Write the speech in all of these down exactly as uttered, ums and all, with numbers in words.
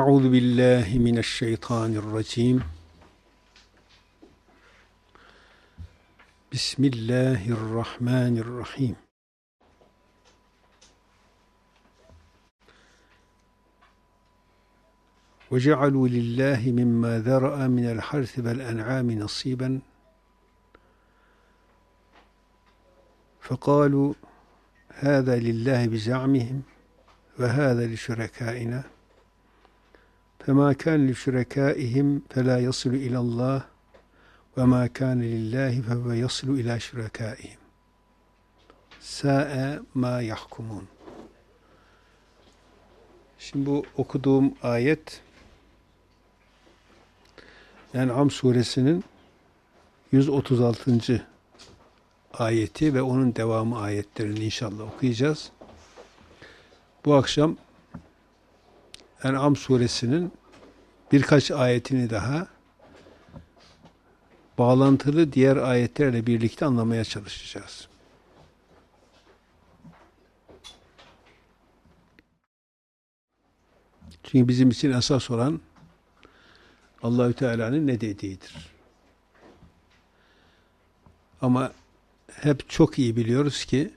Euzu billahi mineşşeytanirracim. Bismillahirrahmanirrahim. Ve cealû lillahi mimma zera'a minel harsi vel en'ami nasiben. Fekâlû hâzâ lillahi biza'mihim ve hâzâ li şurekâina. فَمَا كَانَ لِشُرَكَائِهِمْ فَلَا يَصِلُ إِلَى اللّٰهِ وَمَا كَانَ لِلّٰهِ فَهُوَ يَصِلُ إِلَى شُرَكَائِهِمْ سَاءَ مَا يَحْكُمُونَ. Şimdi bu okuduğum ayet En'am suresinin yüz otuz altıncı ayeti ve onun devamı ayetlerini inşallah okuyacağız. Bu akşam En'am suresinin birkaç ayetini daha bağlantılı diğer ayetlerle birlikte anlamaya çalışacağız. Çünkü bizim için esas olan Allahü Teala'nın ne dediğidir. Ama hep çok iyi biliyoruz ki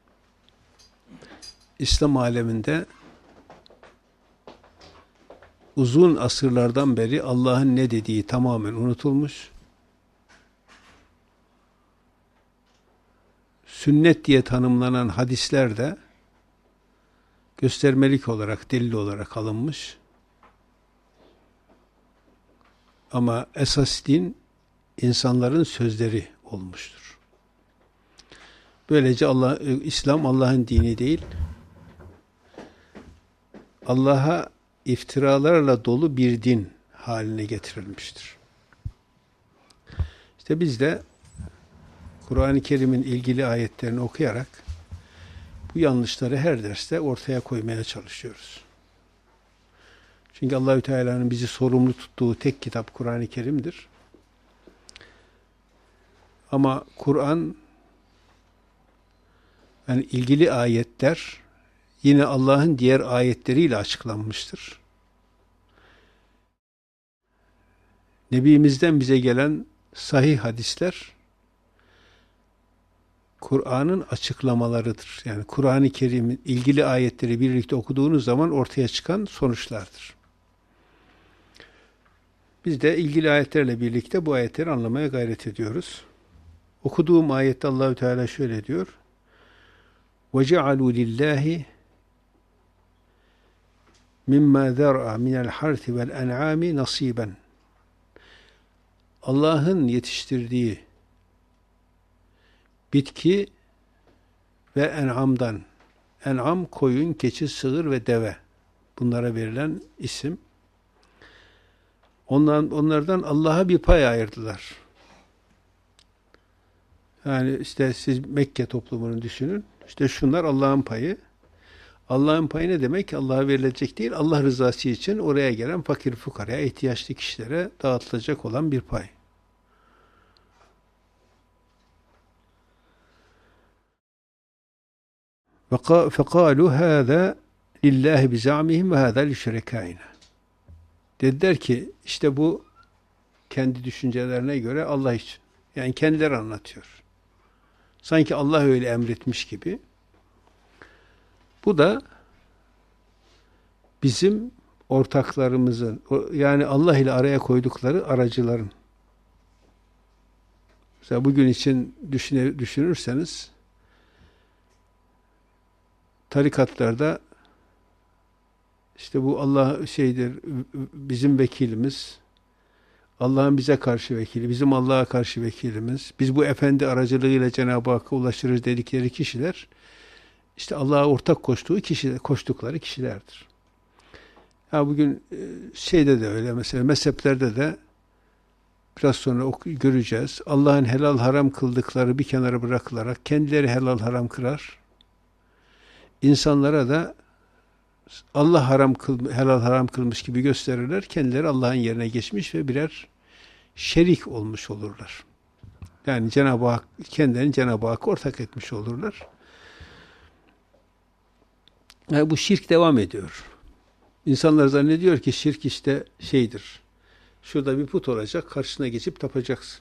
İslam aleminde uzun asırlardan beri Allah'ın ne dediği tamamen unutulmuş. Sünnet diye tanımlanan hadisler de göstermelik olarak, delil olarak alınmış. Ama esas din insanların sözleri olmuştur. Böylece Allah, İslam Allah'ın dini değil, Allah'a iftiralarla dolu bir din haline getirilmiştir. İşte biz de Kur'an-ı Kerim'in ilgili ayetlerini okuyarak bu yanlışları her derste ortaya koymaya çalışıyoruz. Çünkü Allahü Teala'nın bizi sorumlu tuttuğu tek kitap Kur'an-ı Kerim'dir. Ama Kur'an, yani ilgili ayetler yine Allah'ın diğer ayetleriyle açıklanmıştır. Nebimizden bize gelen sahih hadisler Kur'an'ın açıklamalarıdır. Yani Kur'an-ı Kerim'in ilgili ayetleri birlikte okuduğunuz zaman ortaya çıkan sonuçlardır. Biz de ilgili ayetlerle birlikte bu ayetleri anlamaya gayret ediyoruz. Okuduğum ayette Allahü Teala şöyle diyor: وَجَعَلُوا لِلّٰهِ مِمَّا ذَرْعَ مِنَ الْحَرْثِ وَالْاَنْعَامِ نَصِيبًا. Allah'ın yetiştirdiği bitki ve en'amdan, en'am koyun, keçi, sığır ve deve, bunlara verilen isim. Ondan, onlardan Allah'a bir pay ayırdılar. Yani işte siz Mekke toplumunu düşünün. İşte şunlar Allah'ın payı. Allah'ın payı ne demek? Allah'a verilecek değil, Allah rızası için oraya gelen fakir fukaraya, ihtiyaçlı kişilere dağıtılacak olan bir pay. فَقَالُوا هَذَا لِلّٰهِ بِزَعْمِهِمْ وَهَذَا لِشُرَكَائِنَا. Dediler ki işte bu kendi düşüncelerine göre Allah için. Yani kendileri anlatıyor. Sanki Allah öyle emretmiş gibi. Bu da bizim ortaklarımızın, yani Allah ile araya koydukları aracıların. Mesela bugün için düşünürseniz tarikatlarda işte bu Allah şeydir, bizim vekilimiz, Allah'ın bize karşı vekili, bizim Allah'a karşı vekilimiz, biz bu efendi aracılığıyla Cenab-ı Hakk'a ulaşırız dedikleri kişiler, işte Allah'a ortak koştuğu kişiler, koştukları kişilerdir. Ya bugün şeyde de öyle, mesela mezheplerde de biraz sonra oku, göreceğiz. Allah'ın helal haram kıldıkları bir kenara bırakılarak kendileri helal haram kırar. İnsanlara da Allah haram kıl, helal haram kılmış gibi gösterirler. Kendileri Allah'ın yerine geçmiş ve birer şerik olmuş olurlar. Yani Cenab-ı Hak, kendilerini Cenab-ı Hakk'a ortak etmiş olurlar. Yani bu şirk devam ediyor. İnsanlar zannediyor ki şirk işte şeydir. Şurada bir put olacak, karşısına geçip tapacaksın.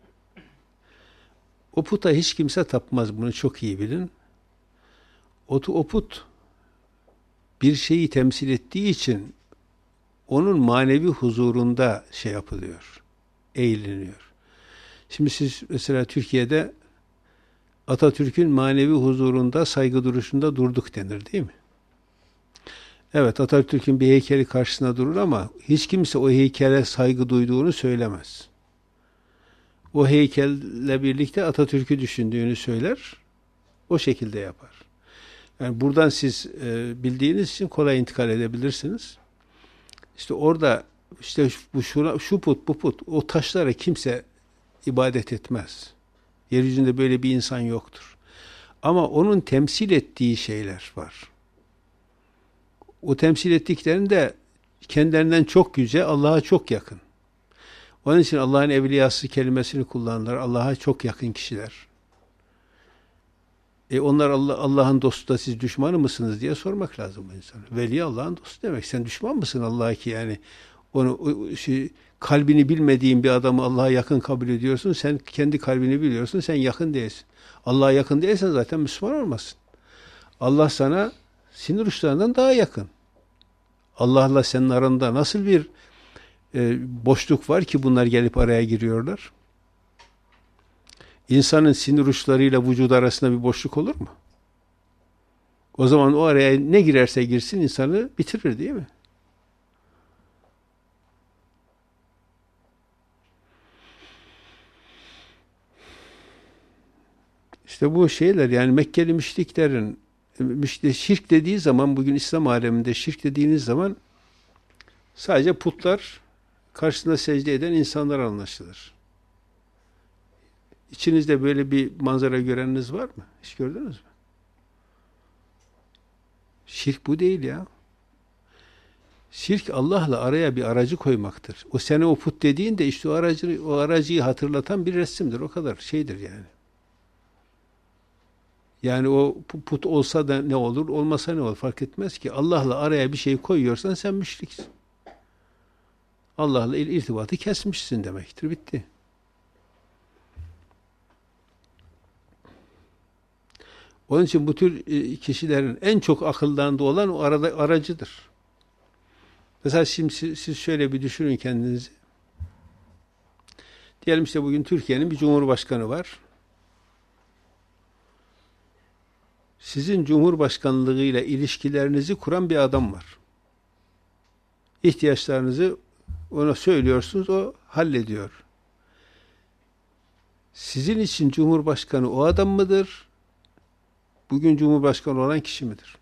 O puta hiç kimse tapmaz, bunu çok iyi bilin. O, o put bir şeyi temsil ettiği için onun manevi huzurunda şey yapılıyor, eğleniyor. Şimdi siz mesela Türkiye'de Atatürk'ün manevi huzurunda, saygı duruşunda durduk denir değil mi? Evet, Atatürk'ün bir heykeli karşısına durur ama hiç kimse o heykele saygı duyduğunu söylemez. O heykelle birlikte Atatürk'ü düşündüğünü söyler, o şekilde yapar. Yani buradan siz e, bildiğiniz için kolay intikal edebilirsiniz. İşte orada işte bu şu, şu put, bu put, o taşlara kimse ibadet etmez. Yeryüzünde böyle bir insan yoktur. Ama onun temsil ettiği şeyler var. O temsil ettiklerinde kendilerinden çok yüce, Allah'a çok yakın. Onun için Allah'ın evliyası kelimesini kullanırlar. Allah'a çok yakın kişiler. E onlar Allah, Allah'ın dostu da siz düşmanı mısınız diye sormak lazım bu insana. Veli Allah'ın dostu demek. Sen düşman mısın Allah'a ki yani onu o, şey, kalbini bilmediğin bir adamı Allah'a yakın kabul ediyorsun. Sen kendi kalbini biliyorsun. Sen yakın değilsin. Allah'a yakın değilsen zaten Müslüman olmazsın. Allah sana sinir uçlarından daha yakın. Allah'la senin aranda nasıl bir e, boşluk var ki bunlar gelip araya giriyorlar? İnsanın sinir uçlarıyla vücudu arasında bir boşluk olur mu? O zaman o araya ne girerse girsin insanı bitirir değil mi? İşte bu şeyler yani Mekkeli müşriklerin işte şirk dediği zaman bugün İslam aleminde şirk dediğiniz zaman sadece putlar karşısında secde eden insanlar anlaşılır. İçinizde böyle bir manzara göreniniz var mı? Hiç gördünüz mü? Şirk bu değil ya. Şirk Allah'la araya bir aracı koymaktır. O sene o put dediğin de işte o aracı, o aracıyı hatırlatan bir resimdir. O kadar şeydir yani. Yani o put olsa da ne olur, olmasa ne olur fark etmez ki. Allah'la araya bir şey koyuyorsan sen müşriksin. Allah'la irtibatı kesmişsin demektir. Bitti. Onun için bu tür kişilerin en çok akıllarında olan o arada aracıdır. Mesela şimdi siz, siz şöyle bir düşünün kendinizi. Diyelim işte bugün Türkiye'nin bir cumhurbaşkanı var. Sizin cumhurbaşkanlığıyla ilişkilerinizi kuran bir adam var. İhtiyaçlarınızı ona söylüyorsunuz, o hallediyor. Sizin için cumhurbaşkanı o adam mıdır? Bugün cumhurbaşkanı olan kişi midir?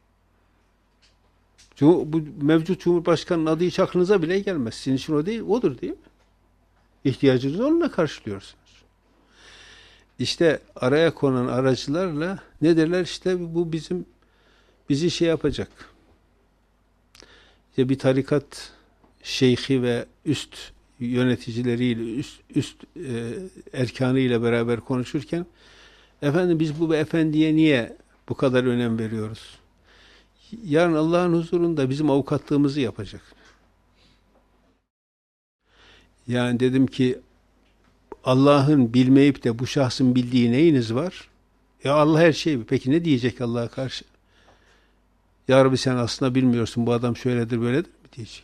Bu mevcut cumhurbaşkanının adı hiç aklınıza bile gelmez. Sizin için o değil, odur değil mi? İhtiyacınızı onunla karşılıyorsunuz. İşte araya konan aracılarla ne derler işte bu bizim bizi şey yapacak. İşte bir tarikat şeyhi ve üst yöneticileriyle, üst, üst e, erkanıyla beraber konuşurken efendim biz bu efendiye niye bu kadar önem veriyoruz? Yarın Allah'ın huzurunda bizim avukatlığımızı yapacak. Yani dedim ki Allah'ın bilmeyip de bu şahsın bildiği neyiniz var? Ya Allah her şeyi. Peki ne diyecek Allah'a karşı? Ya Rabbi sen aslında bilmiyorsun bu adam şöyledir böyledir mi diyecek.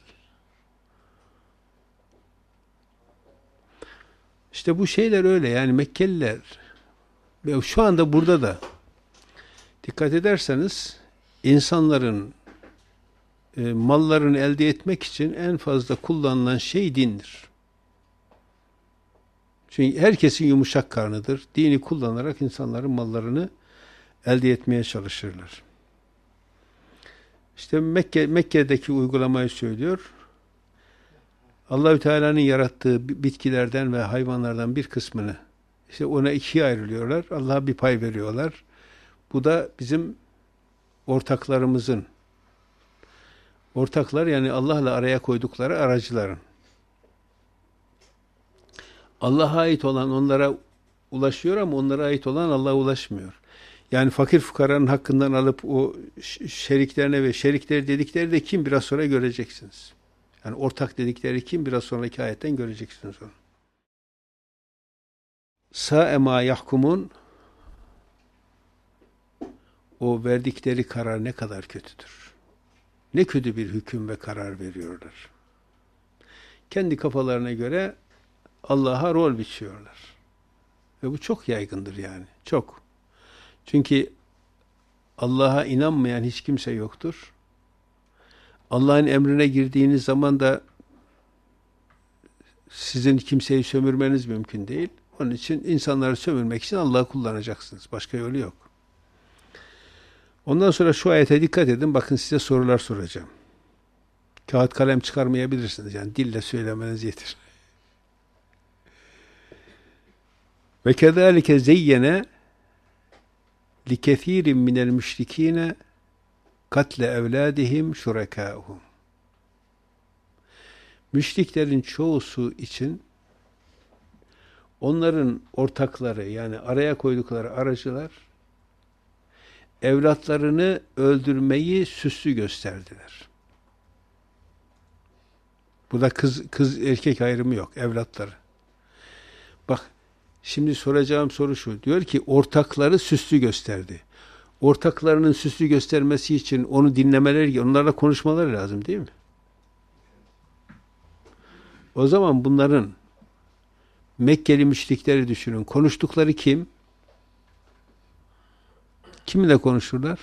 İşte bu şeyler öyle yani Mekkeliler ve şu anda burada da dikkat ederseniz insanların e, mallarını elde etmek için en fazla kullanılan şey dindir. Çünkü herkesin yumuşak karnıdır. Dini kullanarak insanların mallarını elde etmeye çalışırlar. İşte Mekke, Mekke'deki uygulamayı söylüyor. Allahü Teala'nın yarattığı bitkilerden ve hayvanlardan bir kısmını işte ona ikiye ayrılıyorlar. Allah'a bir pay veriyorlar. Bu da bizim ortaklarımızın ortaklar yani Allah'la araya koydukları aracıların. Allah'a ait olan onlara ulaşıyor ama onlara ait olan Allah'a ulaşmıyor. Yani fakir fukaranın hakkından alıp o şeriklerine ve şerikleri dedikleri de kim biraz sonra göreceksiniz. Yani ortak dedikleri kim biraz sonraki ayetten göreceksiniz onu. Sâ'e mâ yahkumun, o verdikleri karar ne kadar kötüdür. Ne kötü bir hüküm ve karar veriyorlar. Kendi kafalarına göre Allah'a rol biçiyorlar. Ve bu çok yaygındır yani. Çok. Çünkü Allah'a inanmayan hiç kimse yoktur. Allah'ın emrine girdiğiniz zaman da sizin kimseyi sömürmeniz mümkün değil. Onun için insanları sömürmek için Allah'ı kullanacaksınız. Başka yolu yok. Ondan sonra şu ayete dikkat edin. Bakın size sorular soracağım. Kağıt kalem çıkarmayabilirsiniz. Yani dille söylemeniz yeter. Ve kezalike zeyyene likethirin minel müşrikine katle evladihim şurekâhum. Müşriklerin çoğusu için onların ortakları, yani araya koydukları aracılar evlatlarını öldürmeyi süslü gösterdiler. Burada kız kız erkek ayrımı yok, evlatları. Bak, şimdi soracağım soru şu. Diyor ki ortakları süslü gösterdi. Ortaklarının süslü göstermesi için onu dinlemeleri, onlarla konuşmaları lazım değil mi? O zaman bunların Mekkeli müşrikleri düşünün. Konuştukları kim? Kiminle konuşurlar?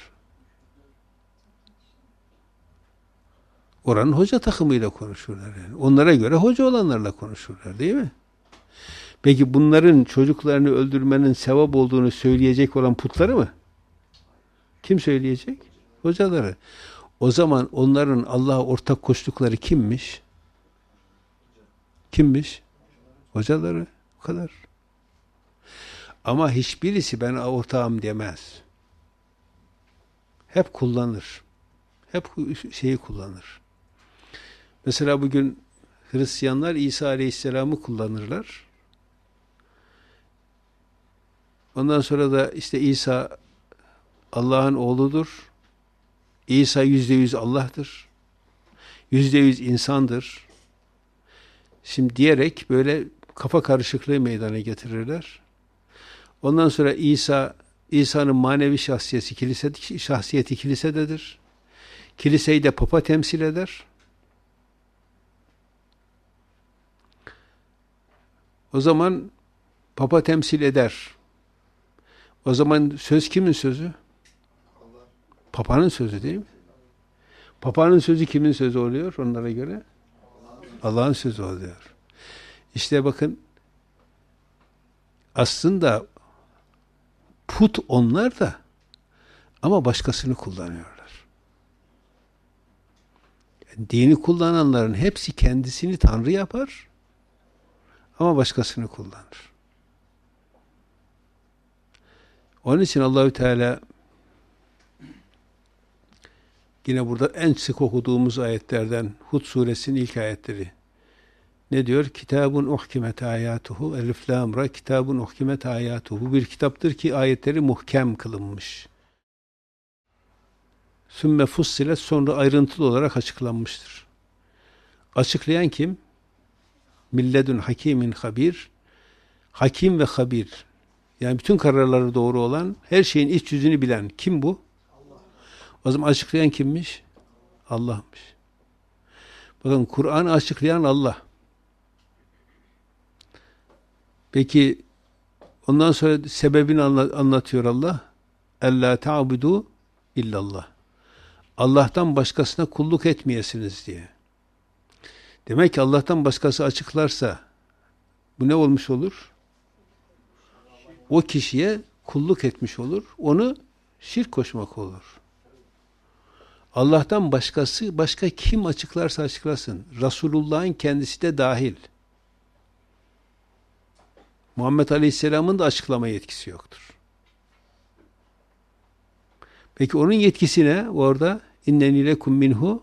Oranın hoca takımıyla konuşurlar. Yani. Onlara göre hoca olanlarla konuşurlar değil mi? Peki bunların çocuklarını öldürmenin sevap olduğunu söyleyecek olan putları mı? Kim söyleyecek? Hocaları. O zaman onların Allah'a ortak koştukları kimmiş? Kimmiş? Hocaları. O kadar. Ama hiçbirisi ben ortağım demez. Hep kullanır. Hep şeyi kullanır. Mesela bugün Hristiyanlar İsa Aleyhisselam'ı kullanırlar. Ondan sonra da işte İsa Allah'ın oğludur. İsa yüzde yüz Allah'tır. Yüzde yüz insandır. Şimdi diyerek böyle kafa karışıklığı meydana getirirler. Ondan sonra İsa, İsa'nın manevi şahsiyeti, kilise, şahsiyeti kilisededir. Kiliseyi de Papa temsil eder. O zaman Papa temsil eder. O zaman söz kimin sözü? Papa'nın sözü değil mi? Papa'nın sözü kimin sözü oluyor onlara göre? Allah'ın sözü oluyor. İşte bakın, aslında put onlar da ama başkasını kullanıyorlar. Yani dini kullananların hepsi kendisini Tanrı yapar ama başkasını kullanır. Onun için Allahü Teala yine burada en sık okuduğumuz ayetlerden Hud suresinin ilk ayetleri. Ne diyor? Kitabun uhkimet ayatuhu elif lam ra kitabun uhkimet ayatuhu. Bu bir kitaptır ki ayetleri muhkem kılınmış. Sümme fussilet, sonra ayrıntılı olarak açıklanmıştır. Açıklayan kim? Milledun hakimin habir. Hakim ve habir. Yani bütün kararları doğru olan, her şeyin iç yüzünü bilen. Kim bu? Allah. O zaman açıklayan kimmiş? Allah'mış. Bakın, Kur'an'ı açıklayan Allah. Peki ondan sonra sebebini anlatıyor Allah. Ellâ ta'budu illallah. Allah'tan başkasına kulluk etmeyesiniz diye. Demek ki Allah'tan başkası açıklarsa bu ne olmuş olur? O kişiye kulluk etmiş olur. Onu şirk koşmak olur. Allah'tan başkası, başka kim açıklarsa açıklasın. Resulullah'ın kendisi de dahil. Muhammed Aleyhisselam'ın da açıklama yetkisi yoktur. Peki onun yetkisi ne? Orada inneni lekum minhu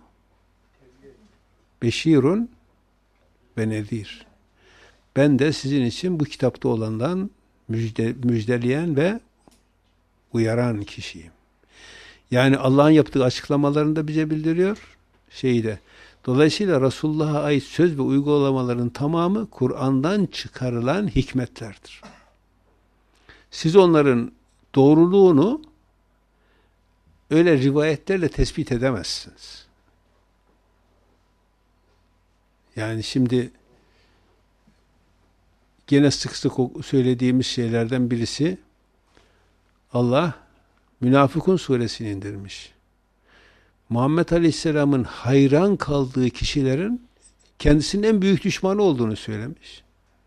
beşirun ve nezir. Ben de sizin için bu kitapta olandan müjde, müjdeleyen ve uyaran kişiyim. Yani Allah'ın yaptığı açıklamalarını da bize bildiriyor. Şeyi de. Dolayısıyla Resulullah'a ait söz ve uygulamaların tamamı Kur'an'dan çıkarılan hikmetlerdir. Siz onların doğruluğunu öyle rivayetlerle tespit edemezsiniz. Yani şimdi gene sık sık söylediğimiz şeylerden birisi, Allah Münafıkun suresini indirmiş. Muhammed Aleyhisselam'ın hayran kaldığı kişilerin kendisinin en büyük düşmanı olduğunu söylemiş.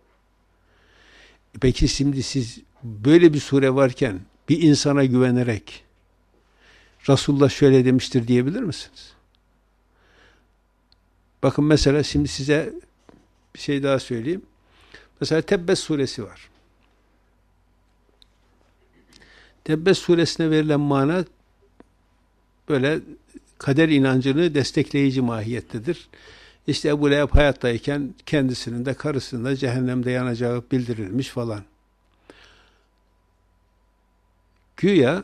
Peki şimdi siz böyle bir sure varken bir insana güvenerek Resulullah şöyle demiştir diyebilir misiniz? Bakın mesela şimdi size bir şey daha söyleyeyim. Mesela Tebbet suresi var. Tebbet suresine verilen mana böyle kader inancını destekleyici mahiyettedir. İşte Ebu Leheb hayattayken kendisinin de karısının da cehennemde yanacağı bildirilmiş falan. Güya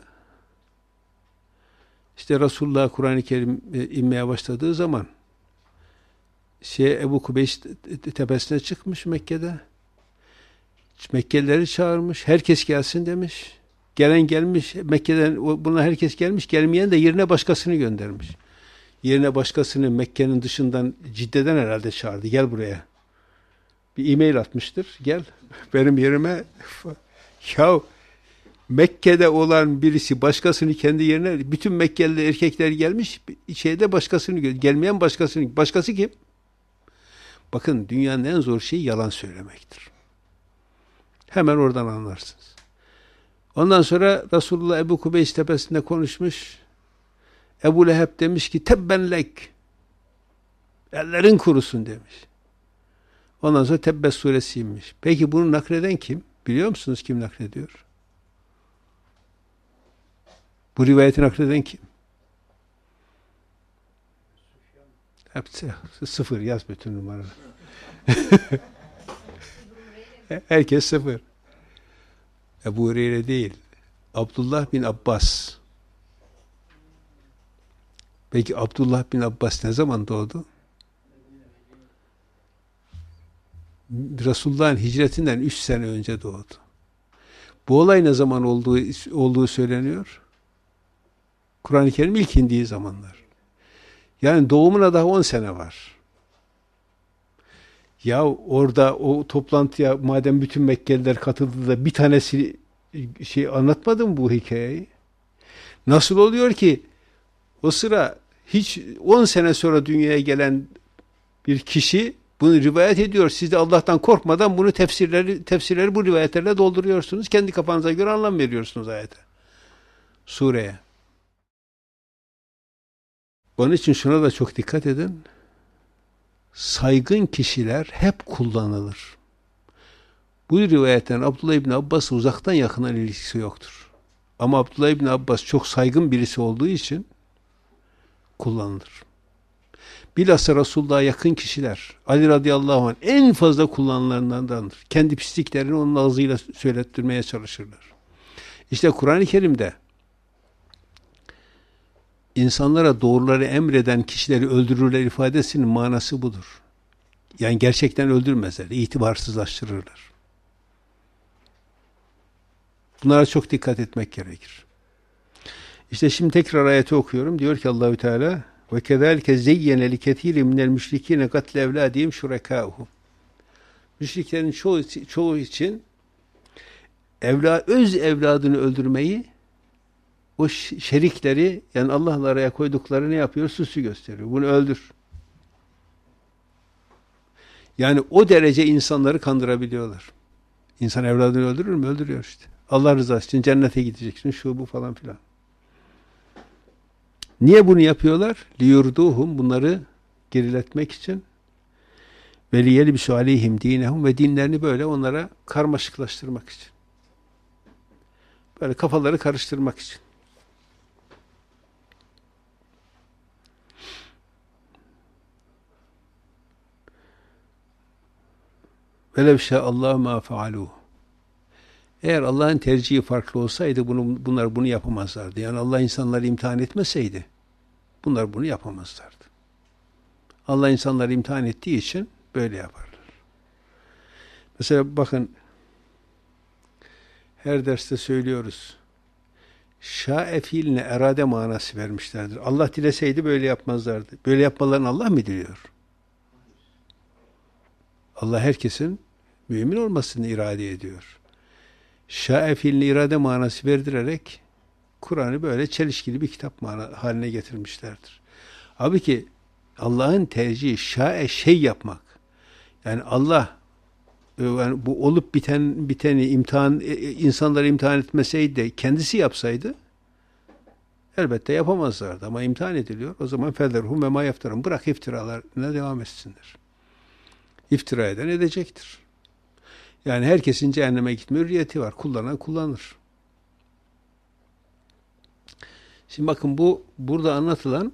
işte Resulullah Kur'an-ı Kerim inmeye başladığı zaman şey Ebu Kubeys tepesine çıkmış Mekke'de. Mekkelileri çağırmış. Herkes gelsin demiş. Gelen gelmiş. Mekke'den buna herkes gelmiş. Gelmeyen de yerine başkasını göndermiş. Yerine başkasını Mekke'nin dışından Cidde'den herhalde çağırdı. Gel buraya. Bir e-mail atmıştır. Gel benim yerime. Ya Mekke'de olan birisi başkasını kendi yerine, bütün Mekkeli erkekler gelmiş. Şeyde başkasını gelmeyen başkasını. Başkası kim? Bakın dünyanın en zor şeyi yalan söylemektir. Hemen oradan anlarsınız. Ondan sonra Resulullah Ebu Kubeys tepesinde konuşmuş. Ebu Leheb demiş ki tebben lek. Ellerin kurusun demiş. Ondan sonra Tebbet suresi inmiş. Peki bunu nakleden kim? Biliyor musunuz kim naklediyor? Bu rivayeti nakleden kim? Hepsi sıfır, yaz bütün numaraları. Herkes sıfır. Ebu Hureyre değil. Abdullah bin Abbas. Peki Abdullah bin Abbas ne zaman doğdu? Resulullah'ın hicretinden üç sene önce doğdu. Bu olay ne zaman olduğu, olduğu söyleniyor? Kur'an-ı Kerim ilk indiği zamanlar. Yani doğumuna daha on sene var. Ya orada o toplantıya madem bütün Mekkeliler katıldı da bir tanesi şey anlatmadı mı bu hikayeyi? Nasıl oluyor ki o sıra hiç on sene sonra dünyaya gelen bir kişi bunu rivayet ediyor. Siz de Allah'tan korkmadan bunu tefsirleri tefsirleri bu rivayetlerle dolduruyorsunuz. Kendi kafanıza göre anlam veriyorsunuz ayete. Sureye. Onun için şuna da çok dikkat edin. Saygın kişiler hep kullanılır. Bu rivayetten Abdullah İbni Abbas'a uzaktan yakından ilgisi yoktur. Ama Abdullah İbni Abbas çok saygın birisi olduğu için kullanılır. Bilhassa Resulullah'a yakın kişiler, Ali radıyallahu anh en fazla kullanılanlardandır. Kendi pisliklerini onun ağzıyla söylettirmeye çalışırlar. İşte Kur'an-ı Kerim'de insanlara doğruları emreden kişileri öldürürler ifadesinin manası budur. Yani gerçekten öldürmezler, itibarsızlaştırırlar. Bunlara çok dikkat etmek gerekir. İşte şimdi tekrar ayeti okuyorum. Diyor ki Allahü Teala ve kezalike zeyyene liketirin minel müşrikine katle evladihim şurekâhum. Müşriklerin çoğu, çoğu için evla, öz evladını öldürmeyi o şerikleri yani Allah'la araya koydukları ne yapıyor? Süsü gösteriyor. Bunu öldür. Yani o derece insanları kandırabiliyorlar. İnsan evladını öldürür mü? Öldürüyor işte. Allah rızası için cennete gideceksin. Şu bu falan filan. Niye bunu yapıyorlar? Liyurduhum, bunları geriletmek için. Ve liyelbisu aleyhim dinehum, ve dinlerini böyle onlara karmaşıklaştırmak için. Böyle kafaları karıştırmak için. Velev şâ'allâhu mâ fealûh. Eğer Allah'ın tercihi farklı olsaydı bunu, bunlar bunu yapamazlardı. Yani Allah insanları imtihan etmeseydi bunlar bunu yapamazlardı. Allah insanları imtihan ettiği için böyle yaparlar. Mesela bakın her derste söylüyoruz. Şa'e fiiline erade manası vermişlerdir. Allah dileseydi böyle yapmazlardı. Böyle yapmalarını Allah mı diliyor? Allah herkesin mümin olmasını irade ediyor. Şa'e fiiline irade manası verdirerek Kur'an'ı böyle çelişkili bir kitap haline getirmişlerdir. Halbuki Allah'ın tercihi şa'e şey yapmak. Yani Allah yani bu olup biten biteni imtihan insanları imtihan etmeseydi de kendisi yapsaydı elbette yapamazlardı ama imtihan ediliyor. O zaman federhum ve ma yefterun. Bırak iftiralarına devam etsinler. İftira eden edecektir. Yani herkesin cehenneme gitme hürriyeti var. Kullanan kullanır. Şimdi bakın bu burada anlatılan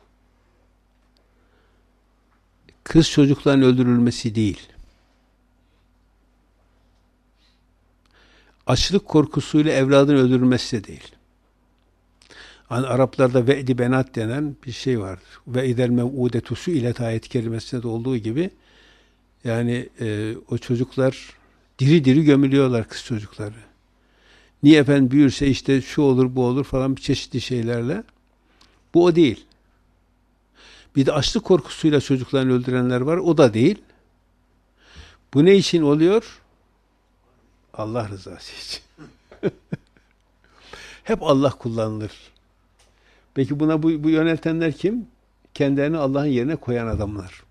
kız çocukların öldürülmesi değil. Açlık korkusuyla evladın öldürülmesi de değil. Yani Araplarda ve'di benat denen bir şey vardır. Ve idel mev'udetu su'ilet ayet kelimesinde de olduğu gibi yani e, o çocuklar diri diri gömülüyorlar, kız çocukları. Niye efendim büyürse işte şu olur bu olur falan bir çeşitli şeylerle. Bu o değil. Bir de açlık korkusuyla çocuklarını öldürenler var. O da değil. Bu ne için oluyor? Allah rızası için. Hep Allah kullanılır. Peki buna bu, bu yöneltenler kim? Kendilerini Allah'ın yerine koyan adamlar.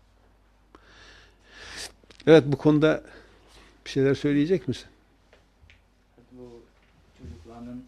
Evet, bu konuda bir şeyler söyleyecek misin? Bu çocukların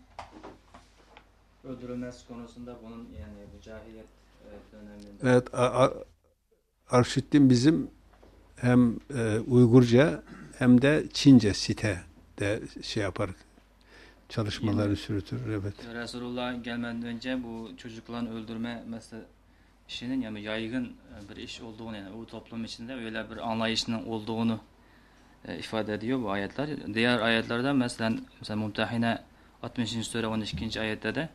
öldürülmesi konusunda bunun yani bu cahiliyet döneminde. Evet, Arşiddin bizim hem e, Uygurca hem de Çince site de şey yapar, çalışmaları yani, sürütür. Evet. Resulullah gelmeden önce bu çocukların öldürme mesela işinin yani yaygın bir iş olduğunu yani o toplum içinde öyle bir anlayışının olduğunu e, ifade ediyor bu ayetler. Diğer ayetlerde mesela mesela Mumtehine altmışıncı sure on ikinci ayette de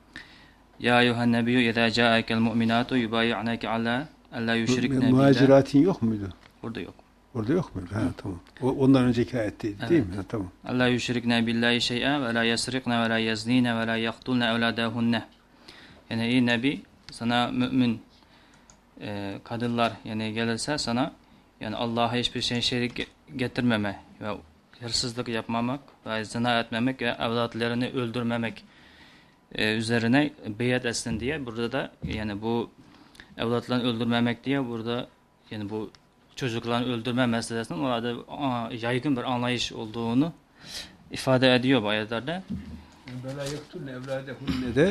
Ya eyyuhen nebiyyü izâ câekel mu'minâtu yubayi'neke alâ allâ yüşrikne billah. Muhaciratin yok muydu? Burada yok. Orada yok muydu? Ha, tamam. O, ondan önceki ayetteydi evet. Değil mi? Ha, tamam. Allah yüşrikne billahi şey'e ve la yesrikne ve la yeznine ve la yaktulne evladahunne. Yani ey Nebi sana mümin e, kadınlar yani gelirse sana yani Allah'a hiçbir şey şerik getirmeme ve hırsızlık yapmamak ve zina etmemek ve evlatlarını öldürmemek e, üzerine beyat etsin diye burada da yani bu evlatlarını öldürmemek diye burada yani bu çocukların öldürme meselesinin orada yaygın bir anlayış olduğunu ifade ediyor bu ayetlerde. Bela yaktulne evladahunne de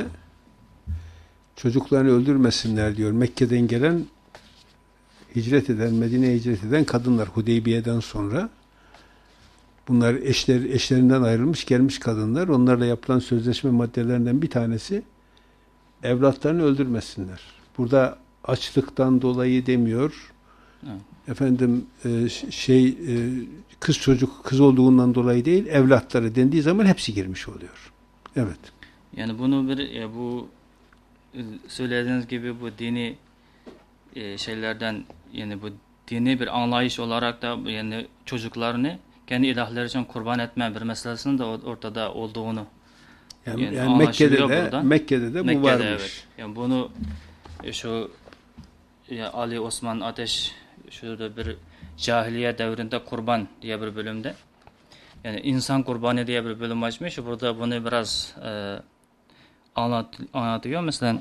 çocuklarını öldürmesinler diyor. Mekke'den gelen hicret eden, Medine'ye hicret eden kadınlar Hudeybiye'den sonra bunlar eşler, eşlerinden ayrılmış gelmiş kadınlar. Onlarla yapılan sözleşme maddelerinden bir tanesi evlatlarını öldürmesinler. Burada açlıktan dolayı demiyor. Evet. Efendim şey kız çocuk kız olduğundan dolayı değil, evlatları dendiği zaman hepsi girmiş oluyor. Evet. Yani bunu bir bu söylediğiniz gibi bu dini şeylerden yani bu dini bir anlayış olarak da yani çocuklarını kendi ilahları için kurban etme bir meselesinin de ortada olduğunu yani, yani, yani Mekke'de de buradan. Mekke'de de bu Mekke'de, varmış. Evet. Yani bunu şu ya Ali Osman Ateş şurada bir cahiliye devrinde kurban diye bir bölümde yani insan kurbanı diye bir bölüm açmış. Burada bunu biraz e, anlat, anlatıyor. Mesela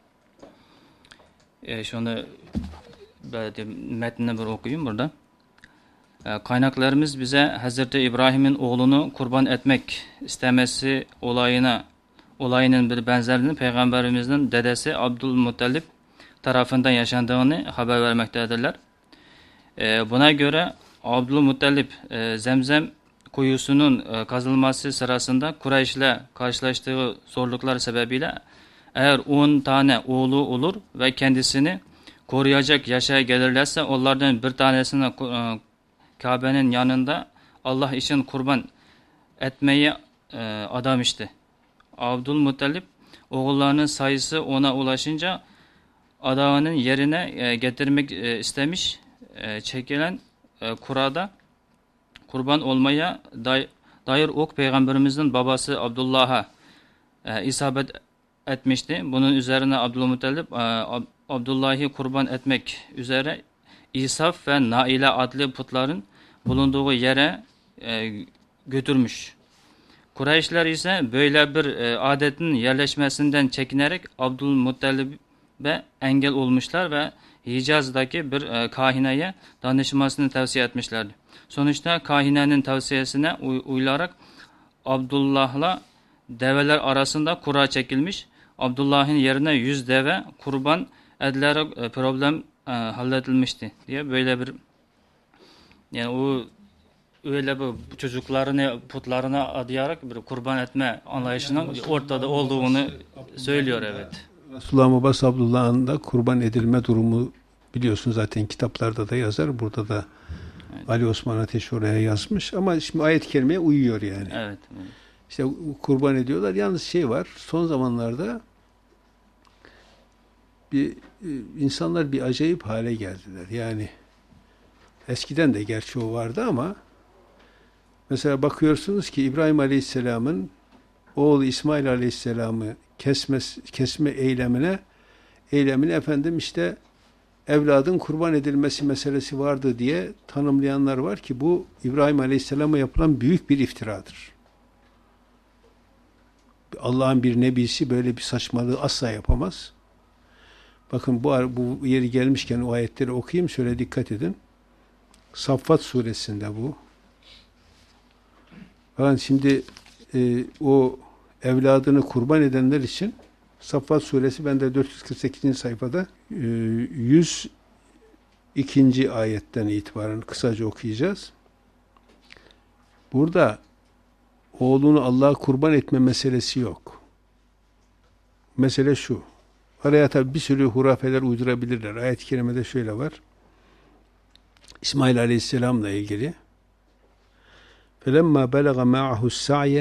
e, şunu böyle metnini bir okuyayım burada. E, kaynaklarımız bize Hazreti İbrahim'in oğlunu kurban etmek istemesi olayına olayının bir benzerini Peygamberimizin dedesi Abdülmuttalip tarafından yaşandığını haber vermektedirler. E, buna göre Abdülmuttalip e, Zemzem kuyusunun e, kazılması sırasında Kureyş'le karşılaştığı zorluklar sebebiyle eğer on tane oğlu olur ve kendisini koruyacak yaşa gelirlerse onlardan bir tanesini e, Kabe'nin yanında Allah için kurban etmeyi e, adamıştı. Abdülmuttalip oğullarının sayısı ona ulaşınca adağının yerine e, getirmek e, istemiş. E, çekilen e, kurada kurban olmaya day dair ok Peygamberimizin babası Abdullah'a e, isabet etmişti. Bunun üzerine Abdülmuttalip e, Ab Abdullah'ı kurban etmek üzere İsaf ve Naile adlı putların bulunduğu yere e, götürmüş. Kureyşler ise böyle bir e, adetin yerleşmesinden çekinerek Abdülmuttalib'e engel olmuşlar ve Hicaz'daki bir e, kahineye danışmasını tavsiye etmişlerdi. Sonuçta kahinenin tavsiyesine uy uyularak Abdullah'la develer arasında kura çekilmiş. Abdullah'ın yerine yüz deve kurban edilerek e, problem e, halledilmişti diye böyle bir, yani o öyle bir çocuklarını putlarına adayarak bir kurban etme anlayışının ortada olduğunu söylüyor, evet. Resulullah babası Abdullah'ın da kurban edilme durumu biliyorsun zaten kitaplarda da yazar. Burada da evet. Ali Osman Ateş oraya yazmış ama şimdi ayet-i kerimeye uyuyor yani. Evet. evet. İşte kurban ediyorlar. Yalnız şey var. Son zamanlarda bir insanlar bir acayip hale geldiler. Yani eskiden de gerçi o vardı ama mesela bakıyorsunuz ki İbrahim Aleyhisselam'ın oğlu İsmail Aleyhisselam'ı kesme, kesme eylemine eylemine efendim işte evladın kurban edilmesi meselesi vardı diye tanımlayanlar var ki bu İbrahim Aleyhisselam'a yapılan büyük bir iftiradır. Allah'ın bir nebisi böyle bir saçmalığı asla yapamaz. Bakın bu, bu yeri gelmişken o ayetleri okuyayım, şöyle dikkat edin. Saffat suresinde bu. Bakın şimdi e, o evladını kurban edenler için Saffat suresi bende dört yüz kırk sekizinci sayfada e, yüz ikinci ayetten itibaren kısaca okuyacağız. Burada oğlunu Allah'a kurban etme meselesi yok. Mesele şu. Araya tabi bir sürü hurafeler uydurabilirler. Ayet-i kerimede şöyle var. İsmail Aleyhisselam'la ilgili. فَلَمَّا بَلَغَ مَعَهُ السَّعْيَ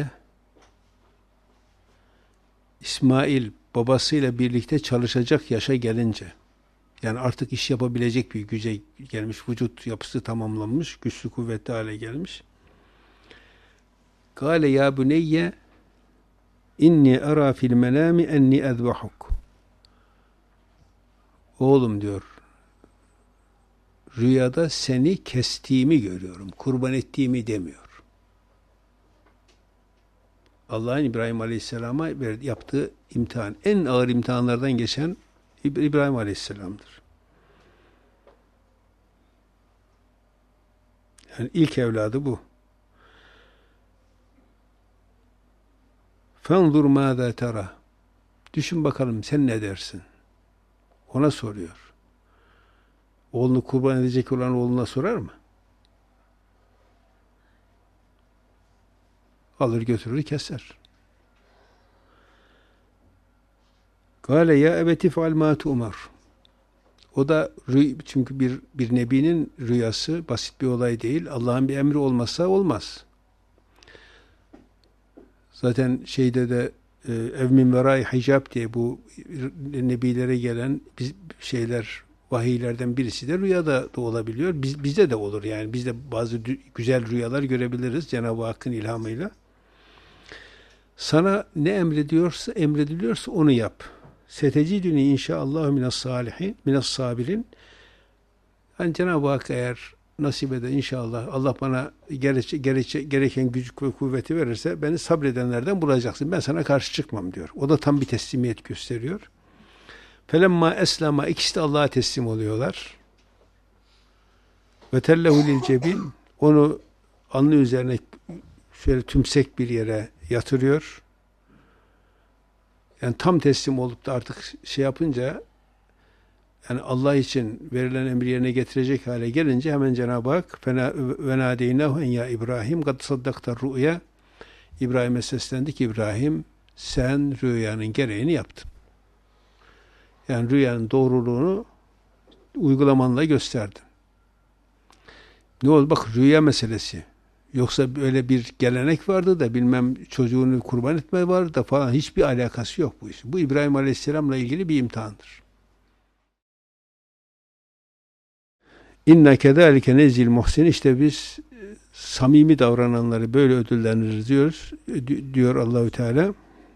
İsmail babasıyla birlikte çalışacak yaşa gelince, yani artık iş yapabilecek bir güce gelmiş, vücut yapısı tamamlanmış, güçlü kuvvetli hale gelmiş. قَالَ يَا بُنَيَّ اِنِّي اَرَى فِي الْمَنَامِ اَنِّي اَذْبَحُكُ Oğlum diyor, rüyada seni kestiğimi görüyorum, kurban ettiğimi demiyor. Allah'ın İbrahim Aleyhisselam'a yaptığı imtihan, en ağır imtihanlardan geçen İbrahim Aleyhisselam'dır. Yani ilk evladı bu. فَانْظُرْ مَاذَا تَرَى Düşün bakalım sen ne dersin? Ona soruyor. Oğlunu kurban edecek olan oğluna sorar mı? Alır götürür keser. Kâle ya ebeti fe'al mâ tu'mar. O da çünkü bir bir nebinin rüyası basit bir olay değil. Allah'ın bir emri olmazsa olmaz. Zaten şeyde de ev min verai hicab diye bu nebilere gelen şeyler, vahiylerden birisi de rüyada da olabiliyor. Biz, bizde de olur yani. Biz de bazı güzel rüyalar görebiliriz Cenab-ı Hakk'ın ilhamıyla. Sana ne emrediyorsa, emrediliyorsa onu yap. Setecidüni inşaallah minas salihin, minas sabirin. Yani Cenab-ı Hak eğer nasip eder inşallah Allah bana gerece, gerece, gereken güç ve kuvveti verirse beni sabredenlerden bulacaksın. Ben sana karşı çıkmam diyor. O da tam bir teslimiyet gösteriyor. Felemma eslama ikisi de Allah'a teslim oluyorlar. Ve tellehu lil cebin onu alnı üzerine şöyle tümsek bir yere yatırıyor. Yani tam teslim olup da artık şey yapınca yani Allah için verilen emri yerine getirecek hale gelince hemen Cenab-ı Hak ve nadeynahu en ya İbrahim kad saddakta ru'ya İbrahim'e seslendi ki İbrahim sen rüyanın gereğini yaptın. Yani rüyanın doğruluğunu uygulamanla gösterdin. Ne oldu? Bak rüya meselesi. Yoksa böyle bir gelenek vardı da bilmem çocuğunu kurban etme vardı da falan, hiçbir alakası yok bu iş. Bu İbrahim Aleyhisselam'la ilgili bir imtihandır. İnna kezalike nezil muhsin, işte biz samimi davrananları böyle ödüllendiririz diyoruz diyor Allahü Teala.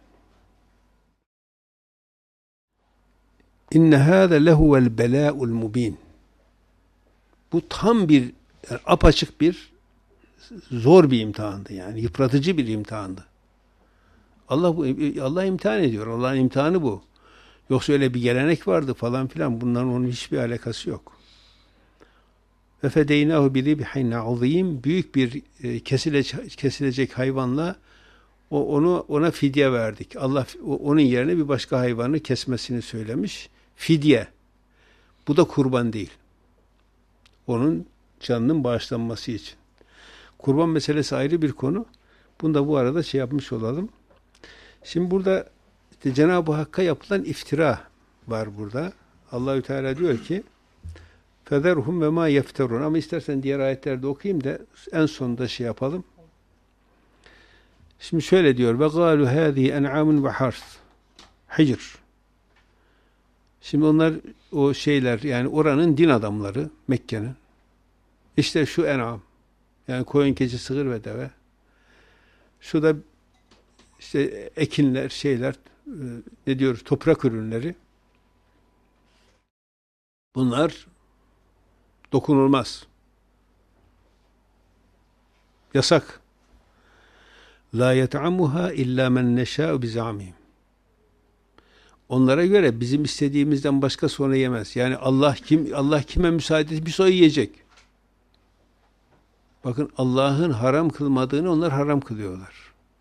İnne hâze lehuvel belâ'ul mubîn. Bu tam bir, yani apaçık bir zor bir imtihandı, yani yıpratıcı bir imtihandı. Allah bu Allah imtihan ediyor. Allah'ın imtihanı bu. Yoksa öyle bir gelenek vardı falan filan, bunların onun hiçbir alakası yok. Ve fedeynahu bi zibhin azim, büyük bir e, kesilecek, kesilecek hayvanla o onu ona fidye verdik. Allah onun yerine bir başka hayvanı kesmesini söylemiş. Fidye. Bu da kurban değil. Onun canının bağışlanması için. Kurban meselesi ayrı bir konu. Bunu da bu arada şey yapmış olalım. Şimdi burada işte Cenab-ı Hakk'a yapılan iftira var burada. Allahü Teala diyor ki federhum ve ma yefterun, ama istersen diğer ayetlerde okuyayım da en sonunda şey yapalım. Şimdi şöyle diyor: ve galu hâzihi en'amun ve hars. Hicr. Şimdi onlar o şeyler, yani oranın din adamları, Mekke'nin. İşte şu en'am, yani koyun, keçi, sığır ve deve. Şu da işte ekinler, şeyler, ne diyor, toprak ürünleri. Bunlar dokunulmaz. Yasak. La yet'amuha illa men neşâ'u bizamihim. Onlara göre bizim istediğimizden başka sonra yemez. Yani Allah kim Allah kime müsaade etmişse o yiyecek. Bakın, Allah'ın haram kılmadığını onlar haram kılıyorlar.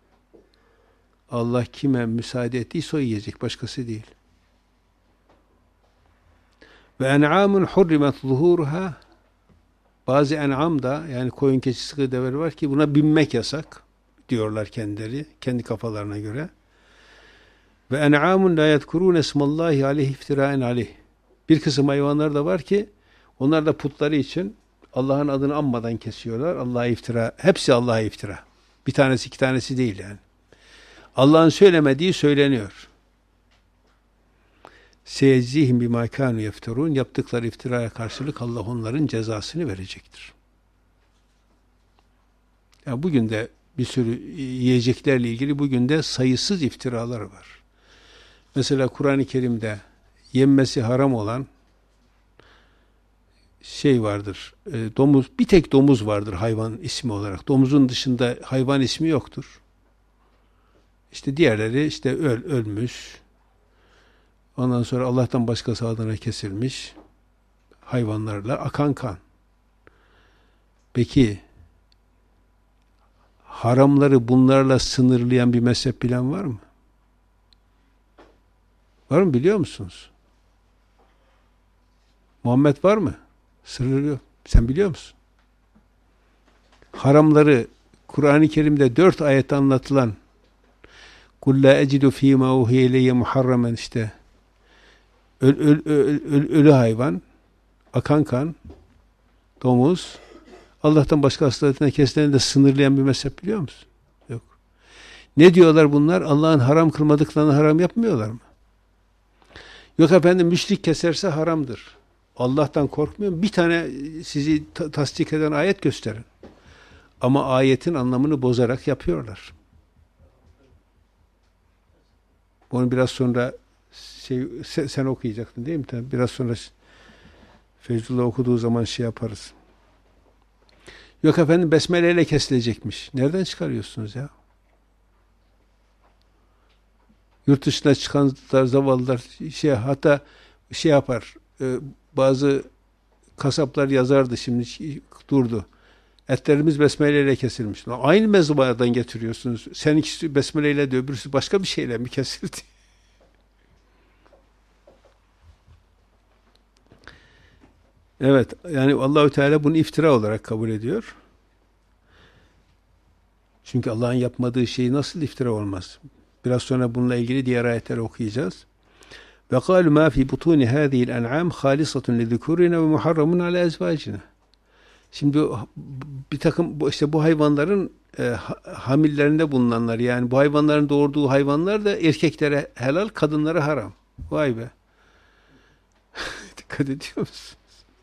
Allah kime müsaade ettiyse o yiyecek, başkası değil. Ve en'amun hurrimet zuhuruha, bazı en'am da, yani koyun, keçi, sığır, deve var ki buna binmek yasak diyorlar kendileri, kendi kafalarına göre. Ve en'amun la yezkurun esmallahi aleyhi iftiraen aleyh. Bir kısım hayvanlar da var ki onlar da putları için Allah'ın adını anmadan kesiyorlar. Allah'a iftira. Hepsi Allah'a iftira. Bir tanesi iki tanesi değil yani. Allah'ın söylemediği söyleniyor. Seyeczihim bima kanu yefterun. Yaptıkları iftiraya karşılık Allah onların cezasını verecektir. Yani bugün de bir sürü yiyeceklerle ilgili bugün de sayısız iftiralar var. Mesela Kur'an-ı Kerim'de yenmesi haram olan şey vardır. E, domuz, bir tek domuz vardır hayvan ismi olarak. Domuzun dışında hayvan ismi yoktur. İşte diğerleri işte öl, ölmüş. Ondan sonra Allah'tan başkası adına kesilmiş hayvanlarla akan kan. Peki haramları bunlarla sınırlayan bir mezhep bilen var mı? Var mı, biliyor musunuz? Muhammed var mı? Sınırlıyor. Sen biliyor musun? Haramları Kur'an-ı Kerim'de dört ayette anlatılan "Kul la ecidu fîmâ uhiye ileyye muharramen", işte öl, öl, öl, öl, ölü hayvan, akan kan, domuz, Allah'tan başka hastalığına kesilen de sınırlayan bir mezhep biliyor musun? Yok. Ne diyorlar bunlar? Allah'ın haram kılmadıklarını haram yapmıyorlar mı? Yok efendim, müşrik keserse haramdır. Allah'tan korkmuyor. Bir tane sizi tasdik eden ayet gösterin. Ama ayetin anlamını bozarak yapıyorlar. Bunu biraz sonra şey, sen, sen okuyacaktın değil mi? Biraz sonra Feyzullah okuduğu zaman şey yaparız. Yok efendim, besmele ile kesilecekmiş. Nereden çıkarıyorsunuz ya? Yurt dışına çıkan zavallılar şey, hatta şey yapar, e, bazı kasaplar yazardı, şimdi durdu. Etlerimiz besmele ile kesilmiş. Aynı mezbahadan getiriyorsunuz. Seninkisi besmele ile de öbürsü başka bir şeyle mi kesildi? Evet, yani Allahü Teala bunu iftira olarak kabul ediyor. Çünkü Allah'ın yapmadığı şey nasıl iftira olmaz? Biraz sonra bununla ilgili diğer ayetleri okuyacağız. Ve kâlu mâ fî butûni hâzihil en'âm hâlisatun lizzukûrina ve muharramun alâ ezvâcina. Şimdi bir takım işte bu hayvanların e, hamillerinde bulunanlar, yani bu hayvanların doğurduğu hayvanlar da erkeklere helal, kadınlara haram. Vay be. Dikkat ediyor musun?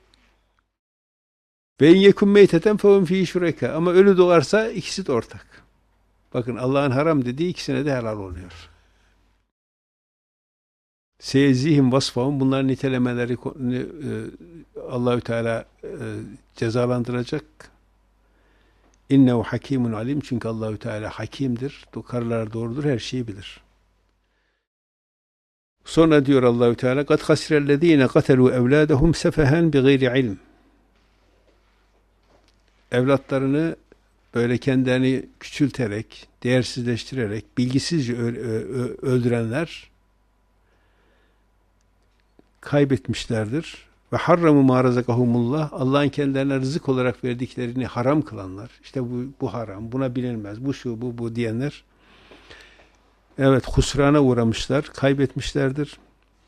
Ve in yekun meyteten fehum fihi şureka. Ama ölü doğarsa ikisi de ortak. Bakın Allah'ın haram dediği ikisine de helal oluyor. Seyezihim vasfahum, bunların nitelemeleri Allahü Teala e, cezalandıracak. İnnehu hakimun alim, çünkü Allahü Teala hakimdir. Kararlar doğrudur, her şeyi bilir. Sonra diyor Allahü Teala: "Kad hasirellezine katelu evladahum sefehen bigayri ilm." Evlatlarını böyle kendilerini küçülterek, değersizleştirerek, bilgisizce öldürenler kaybetmişlerdir. Ve harramu ma razakahumullah, Allah'ın kendilerine rızık olarak verdiklerini haram kılanlar, işte bu, bu haram, buna bilinmez, bu şu, bu bu diyenler, evet, husrana uğramışlar, kaybetmişlerdir.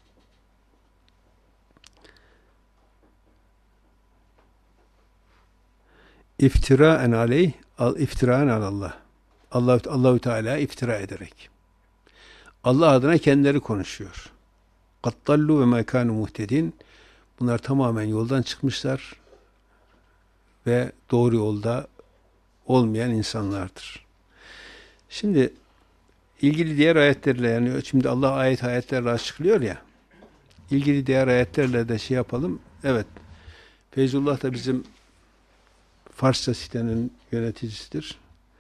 İftiraen aleyh, al iftiraen alallah. Allah Allahü Teala iftira ederek. Allah adına kendileri konuşuyor. Kattallu ve ma kanu muhtedin. Bunlar tamamen yoldan çıkmışlar ve doğru yolda olmayan insanlardır. Şimdi ilgili diğer ayetlerle, yani şimdi Allah ayet ayetlerle açıklıyor ya, ilgili diğer ayetlerle de şey yapalım. Evet, Feyzullah da bizim Farsça sitenin yöneticisidir.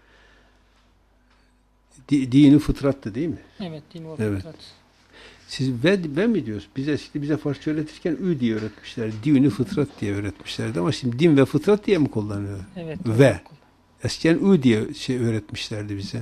Di, dini fıtrattı değil mi? Evet, din ve evet. fıtrat. Siz ve, ve mi diyoruz? Bize bize Farsça öğretirken ü diye öğretmişler. Dini fıtrat diye öğretmişlerdi ama şimdi din ve fıtrat diye mi kullanıyor? Evet. Ve. Eskiden ü diye şey öğretmişlerdi bize.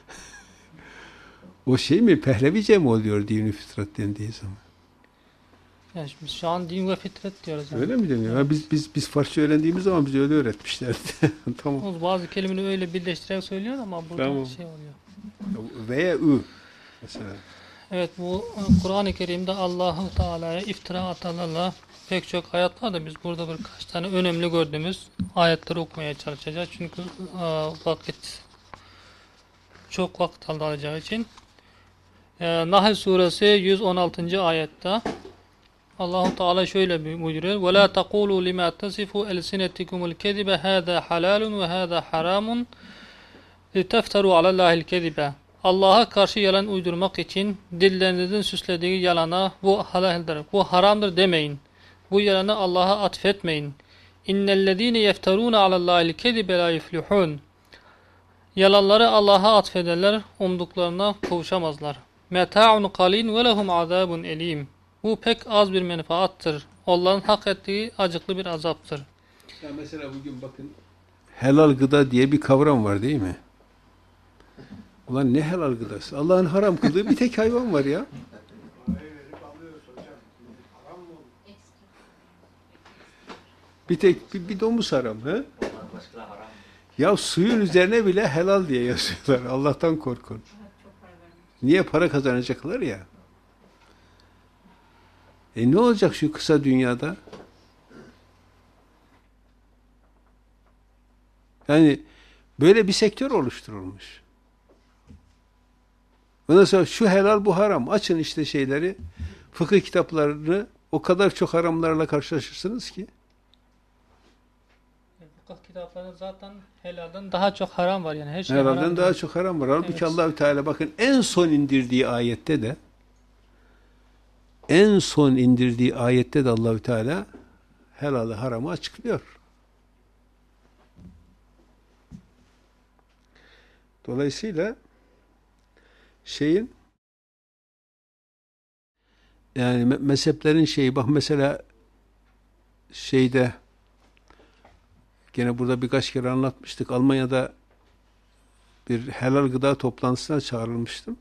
O şey mi? Pehlevice mi oluyor dini fıtrat dendiği zaman? Yani şimdi şu an din ve fıtrat diyoruz. Yani. Öyle mi deniyor? Evet. Biz biz biz Farsça öğrendiğimiz zaman bize öyle öğretmişlerdi. Tamam. Bazı kelimeleri öyle birleştirerek söylüyor ama burada tamam. şey oluyor. Veya ü mesela. Evet, bu Kur'an-ı Kerim'de Allah-u Teala'ya iftira atanlarla pek çok ayet var da biz burada birkaç tane önemli gördüğümüz ayetleri okumaya çalışacağız. Çünkü a, vakit çok vakit alacağı için. E, Nahl suresi yüz on altıncı ayette Allah-u Teala şöyle buyuruyor: وَلَا تَقُولُوا لِمَا تَصِفُوا أَلْسِنَتِكُمُ الْكَذِبَ هَذَا حَلَالٌ وَهَذَا حَرَامٌ لِتَفْتَرُوا عَلَى اللّٰهِ الْكَذِبَ. Allah'a karşı yalan uydurmak için dillerinizin süslediği yalana bu halaldir, bu haramdır demeyin. Bu yalanı Allah'a atfetmeyin. İnnellezîne yefterûne alallâhil kezibe lâ yuflihûn. Yalanları Allah'a atfederler, umduklarına kavuşamazlar. Meta'un qalîn ve lehum azâbun elîm. Bu pek az bir menfaattır. Onların hak ettiği acıklı bir azaptır. Ya mesela bugün bakın, helal gıda diye bir kavram var değil mi? Ulan ne helal gıdası? Allah'ın haram kıldığı bir tek hayvan var ya. Bir tek bir, bir domuz haram. He? Ya suyun üzerine bile helal diye yazıyorlar. Allah'tan korkun. Niye? Para kazanacaklar ya. E ne olacak şu kısa dünyada? Yani böyle bir sektör oluşturulmuş. Ondan sonra şu helal bu haram. Açın işte şeyleri, fıkıh kitaplarını, o kadar çok haramlarla karşılaşırsınız ki. Fıkıh kitaplarında zaten helalden daha çok haram var yani. Her şey helalden haram daha değil. çok haram var. Halbuki Evet. Allahü Teala bakın en son indirdiği ayette de en son indirdiği ayette de Allahü Teala helalı haramı açıklıyor. Dolayısıyla şeyin, yani mezheplerin şeyi, bak mesela şeyde, gene burada birkaç kere anlatmıştık, Almanya'da bir helal gıda toplantısına çağrılmıştım.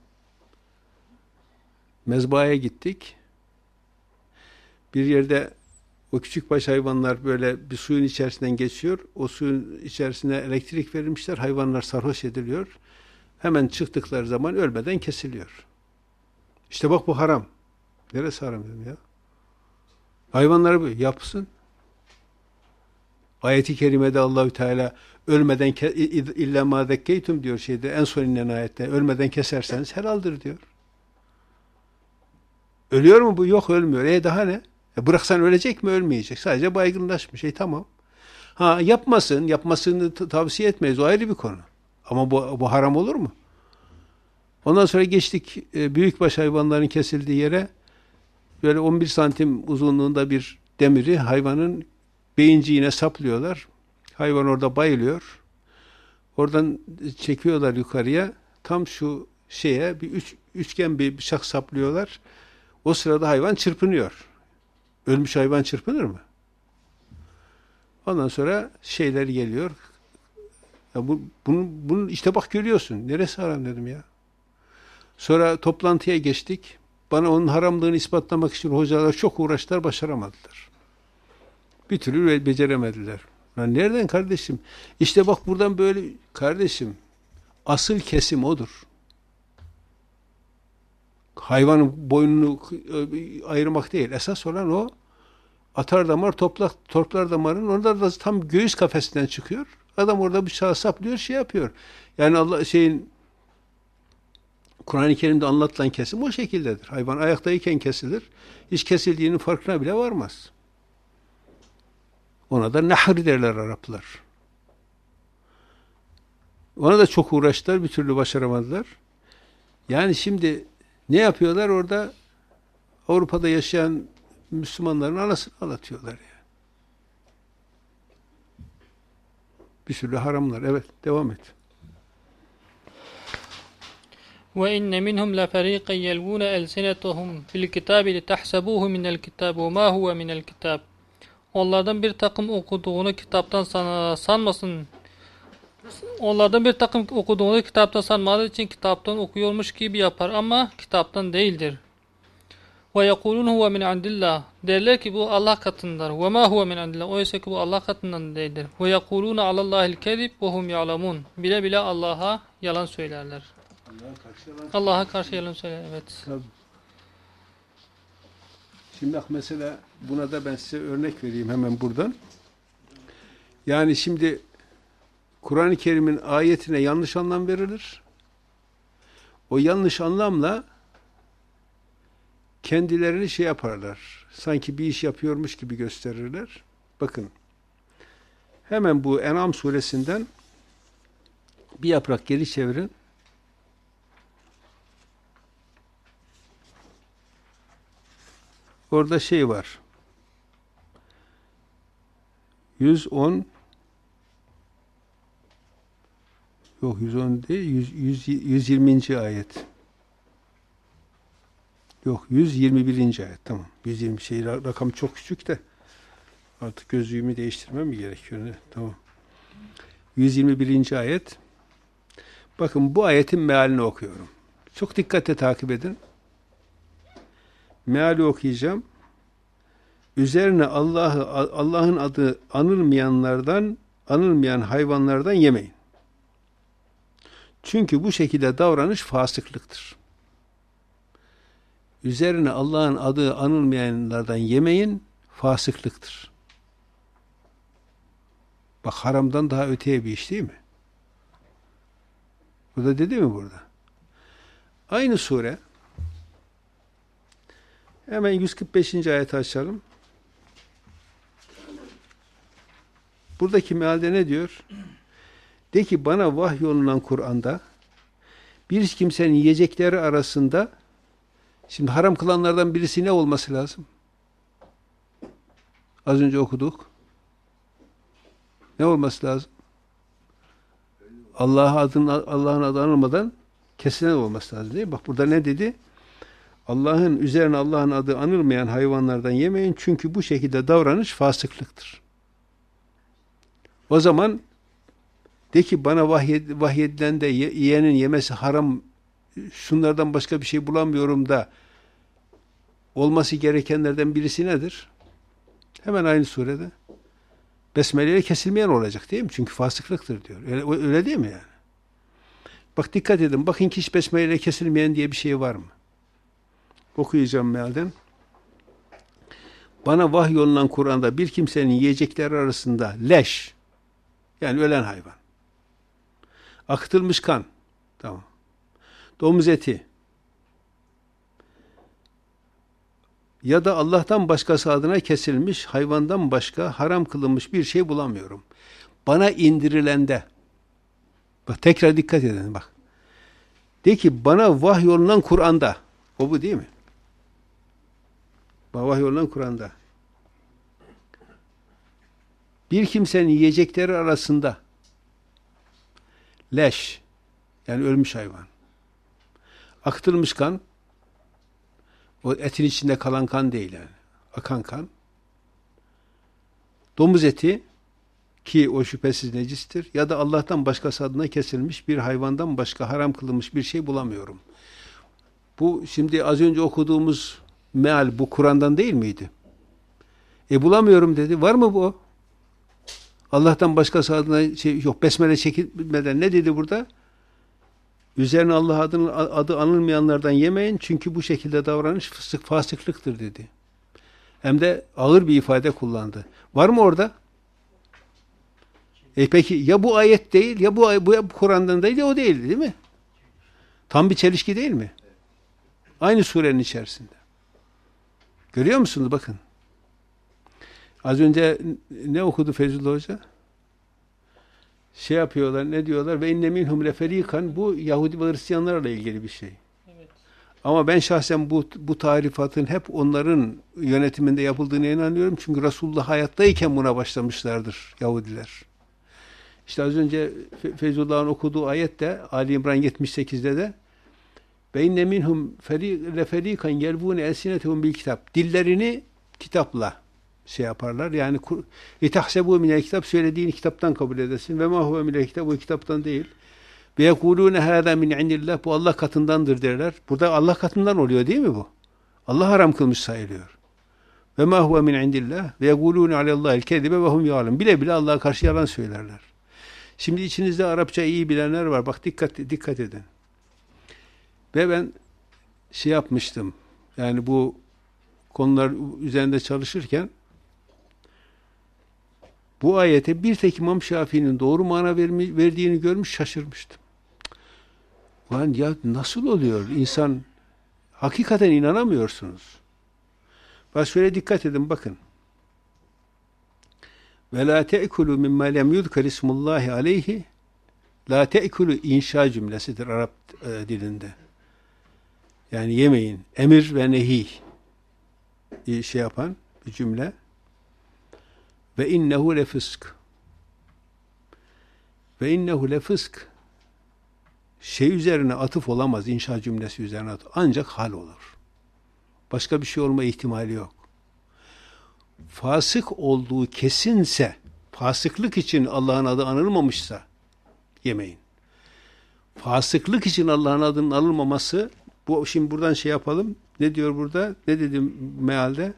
Mezbahaya gittik. Bir yerde o küçükbaş hayvanlar böyle bir suyun içerisinden geçiyor. O suyun içerisine elektrik verilmişler. Hayvanlar sarhoş ediliyor. Hemen çıktıkları zaman ölmeden kesiliyor. İşte bak bu haram. Neresi haram dedim ya? Hayvanları yapsın. Ayet-i kerimede Allahü Teala ölmeden illa ma zekkeytum diyor şeyde en son inen ayette. Ölmeden keserseniz helaldir diyor. Ölüyor mu bu? Yok, ölmüyor. E daha ne? E bıraksan ölecek mi? Ölmeyecek. Sadece baygınlaşmış. E tamam. Ha yapmasın. Yapmasını tavsiye etmeyiz. O ayrı bir konu. Ama bu, bu haram olur mu? Ondan sonra geçtik e, büyükbaş hayvanların kesildiği yere. Böyle on bir santim uzunluğunda bir demiri hayvanın beyinciğine saplıyorlar. Hayvan orada bayılıyor. Oradan çekiyorlar yukarıya. Tam şu şeye bir üç, üçgen bir bıçak saplıyorlar. O sırada hayvan çırpınıyor. Ölmüş hayvan çırpınır mı? Ondan sonra şeyler geliyor. Ya bu, bunun, bunun işte bak görüyorsun. Neresi haram dedim ya. Sonra toplantıya geçtik. Bana onun haramlığını ispatlamak için hocalar çok uğraştılar, başaramadılar. Bir türlü beceremediler. Lan nereden kardeşim? İşte bak buradan böyle kardeşim. Asıl kesim odur. Hayvanın boynunu ayırmak değil. Esas olan o atar damar, toplak, torplar damarın onlar da tam göğüs kafesinden çıkıyor. Adam orada bıçağı saplıyor, şey yapıyor. Yani Allah şeyin Kur'an-ı Kerim'de anlatılan kesim o şekildedir. Hayvan ayaktayken kesilir. Hiç kesildiğinin farkına bile varmaz. Ona da nahr derler Araplar. Ona da çok uğraştılar, bir türlü başaramadılar. Yani şimdi ne yapıyorlar orada? Avrupa'da yaşayan Müslümanların anasını ağlatıyorlar yani. Bir sürü haramlar. Evet, devam et. وَاِنَّ مِنْهُمْ لَفَر۪يقًا يَلْوُونَ أَلْسِنَتَهُمْ فِي الْكِتَابِ لِتَحْسَبُوهُ مِنَ الْكِتَابِ وَمَا هُوَ مِنَ الْكِتَابِ Onlardan bir takım okuduğunu kitaptan san sanmasın. Onlardan bir takım okuduğunu kitaptan sanmadığı için kitaptan okuyormuş gibi yapar ama kitaptan değildir. وَيَقُولُونَ هُوَ مِنْ عِنْدِ اللّٰهِ Derler ki bu Allah katındadır. وَمَا هُوَ مِنْ عِنْدِ اللّٰهِ Oysa ki bu Allah katından değildir. وَيَقُولُونَ عَلَى اللّٰهِ الْكَذِبِ وَهُمْ يَعْلَمُونَ Bile bile Allah'a yalan söylerler. Allah'a karşı yalan söyler. Evet. Tabii. Şimdi bak mesela buna da ben size örnek vereyim hemen buradan. Yani şimdi Kur'an-ı Kerim'in ayetine yanlış anlam verilir. O yanlış anlamla kendilerini şey yaparlar. Sanki bir iş yapıyormuş gibi gösterirler. Bakın. Hemen bu En'am suresinden bir yaprak geri çevirin. Orada şey var. yüz on yok yüz on değil, yüz, yüz yirminci ayet. Yok, yüz yirmi birinci ayet. Tamam. yüz yirmi şey rakam çok küçük de artık gözlüğümü değiştirmem mi gerekiyor? Ne? Tamam. yüz yirmi birinci ayet. Bakın bu ayetin mealini okuyorum. Çok dikkatle takip edin. Meali okuyacağım. Üzerine Allah'ı Allah'ın adı anılmayanlardan, anılmayan hayvanlardan yemeyin. Çünkü bu şekilde davranış fasıklıktır. Üzerine Allah'ın adı anılmayanlardan yemeyin, fasıklıktır. Bak haramdan daha öteye bir iş değil mi? Burada dedi mi burada? Aynı sure. Hemen yüz kırk beşinci ayeti açalım. Buradaki mealde ne diyor? De ki bana vahyolunan Kur'an'da bir kimsenin yiyecekleri arasında şimdi haram kılanlardan birisi ne olması lazım? Az önce okuduk. Ne olması lazım? Allah'ın adını Allah'ın adı anılmadan kesilen olması lazım değil mi? Bak burada ne dedi? Allah'ın üzerine Allah'ın adı anılmayan hayvanlardan yemeyin çünkü bu şekilde davranış fasıklıktır. O zaman de ki bana vahyed, vahyedilen de yiyenin yemesi haram, şunlardan başka bir şey bulamıyorum da olması gerekenlerden birisi nedir? Hemen aynı surede. Besmele ile kesilmeyen olacak değil mi? Çünkü fasıklıktır diyor. Öyle, öyle değil mi yani? Bak dikkat edin. Bakın ki hiç besmele ile kesilmeyen diye bir şey var mı? Okuyacağım mealden. bana vahyolunan Kur'an'da bir kimsenin yiyecekleri arasında leş, yani ölen hayvan, akıtılmış kan, tamam, domuz eti ya da Allah'tan başkası adına kesilmiş, hayvandan başka haram kılınmış bir şey bulamıyorum. Bana indirilende, bak tekrar dikkat edin bak. De ki bana vahyolunan Kur'an'da, o bu değil mi? Bana vahyolunan Kur'an'da. Bir kimsenin yiyecekleri arasında leş, yani ölmüş hayvan, akıtılmış kan, o etin içinde kalan kan değil yani, akan kan, domuz eti ki o şüphesiz necistir ya da Allah'tan başkası adına kesilmiş bir hayvandan başka haram kılınmış bir şey bulamıyorum. Bu şimdi az önce okuduğumuz meal bu Kur'an'dan değil miydi? E bulamıyorum dedi. Var mı bu? Allah'tan başkası adına şey yok. Besmele çekilmeden ne dedi burada? Üzerine Allah adını, adı anılmayanlardan yemeyin çünkü bu şekilde davranış fısık, fasıklıktır dedi. Hem de ağır bir ifade kullandı. Var mı orada? E peki ya bu ayet değil ya bu, bu, bu Kur'an'dan değil ya o değil değil mi? Tam bir çelişki değil mi? Aynı surenin içerisinde. Görüyor musunuz? Bakın. Az önce ne okudu Feyzullah Hoca? Şey yapıyorlar, ne diyorlar? Ve inne minhum leferikan, bu Yahudi ve Hristiyanlarla ilgili bir şey. Evet. Ama ben şahsen bu bu tarifatın hep onların yönetiminde yapıldığına inanıyorum. Çünkü Resulullah hayattayken buna başlamışlardır Yahudiler. İşte az önce Fe Feyzullah'ın okuduğu ayette Ali İmran yetmiş sekizde de ve inne minhum leferikan yelvune elsinetehum bil kitap. Dillerini kitapla şey yaparlar. Yani itahsebu minel kitap, söylediğini kitaptan kabul edesin. Ve ma huve minel kitap, bu kitaptan değil. Ve yekulune hâzâ min indillah, bu Allah katındandır derler. Burada Allah katından oluyor değil mi bu? Allah haram kılmış sayılıyor. Ve ma huve min indillah ve yekulune alellâhil kezibe ve hum yâlem. Bile bile Allah'a karşı yalan söylerler. Şimdi içinizde Arapça iyi bilenler var. Bak dikkat dikkat edin. Ve ben şey yapmıştım. Yani bu konular üzerinde çalışırken bu ayete bir tek İmam Şafii'nin doğru mana verdiğini görmüş, şaşırmıştım. Lan ya nasıl oluyor? İnsan hakikaten inanamıyorsunuz. Bak şöyle dikkat edin bakın. Ve la te'kulu mimma lem yuzkar ismullahi aleyhi. La te'kulu inşa cümlesidir Arap e, dilinde. Yani yemeyin. Emir ve nehi şey yapan bir cümle. Ve innehu lefısk. Ve innehu lefısk. Şey üzerine atıf olamaz. İnşa cümlesi üzerine atıf. Ancak hal olur. Başka bir şey olma ihtimali yok. Fasık olduğu kesinse, fasıklık için Allah'ın adı anılmamışsa yemeyin. Fasıklık için Allah'ın adının anılmaması, bu şimdi buradan şey yapalım. Ne diyor burada? Ne dedim mealde?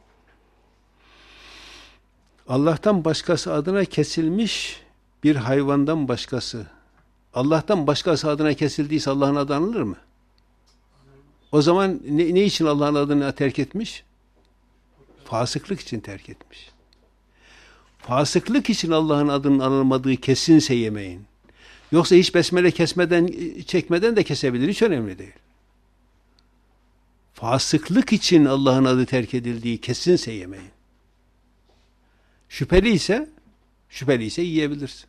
Allah'tan başkası adına kesilmiş bir hayvandan başkası. Allah'tan başkası adına kesildiyse Allah'ın adı anılır mı? O zaman ne, ne için Allah'ın adını terk etmiş? Fasıklık için terk etmiş. Fasıklık için Allah'ın adının anılmadığı kesinse yemeyin. Yoksa hiç besmele kesmeden, çekmeden de kesebilir. Hiç önemli değil. Fasıklık için Allah'ın adı terk edildiği kesinse yemeyin. Şüpheli ise, şüpheli ise yiyebilirsin.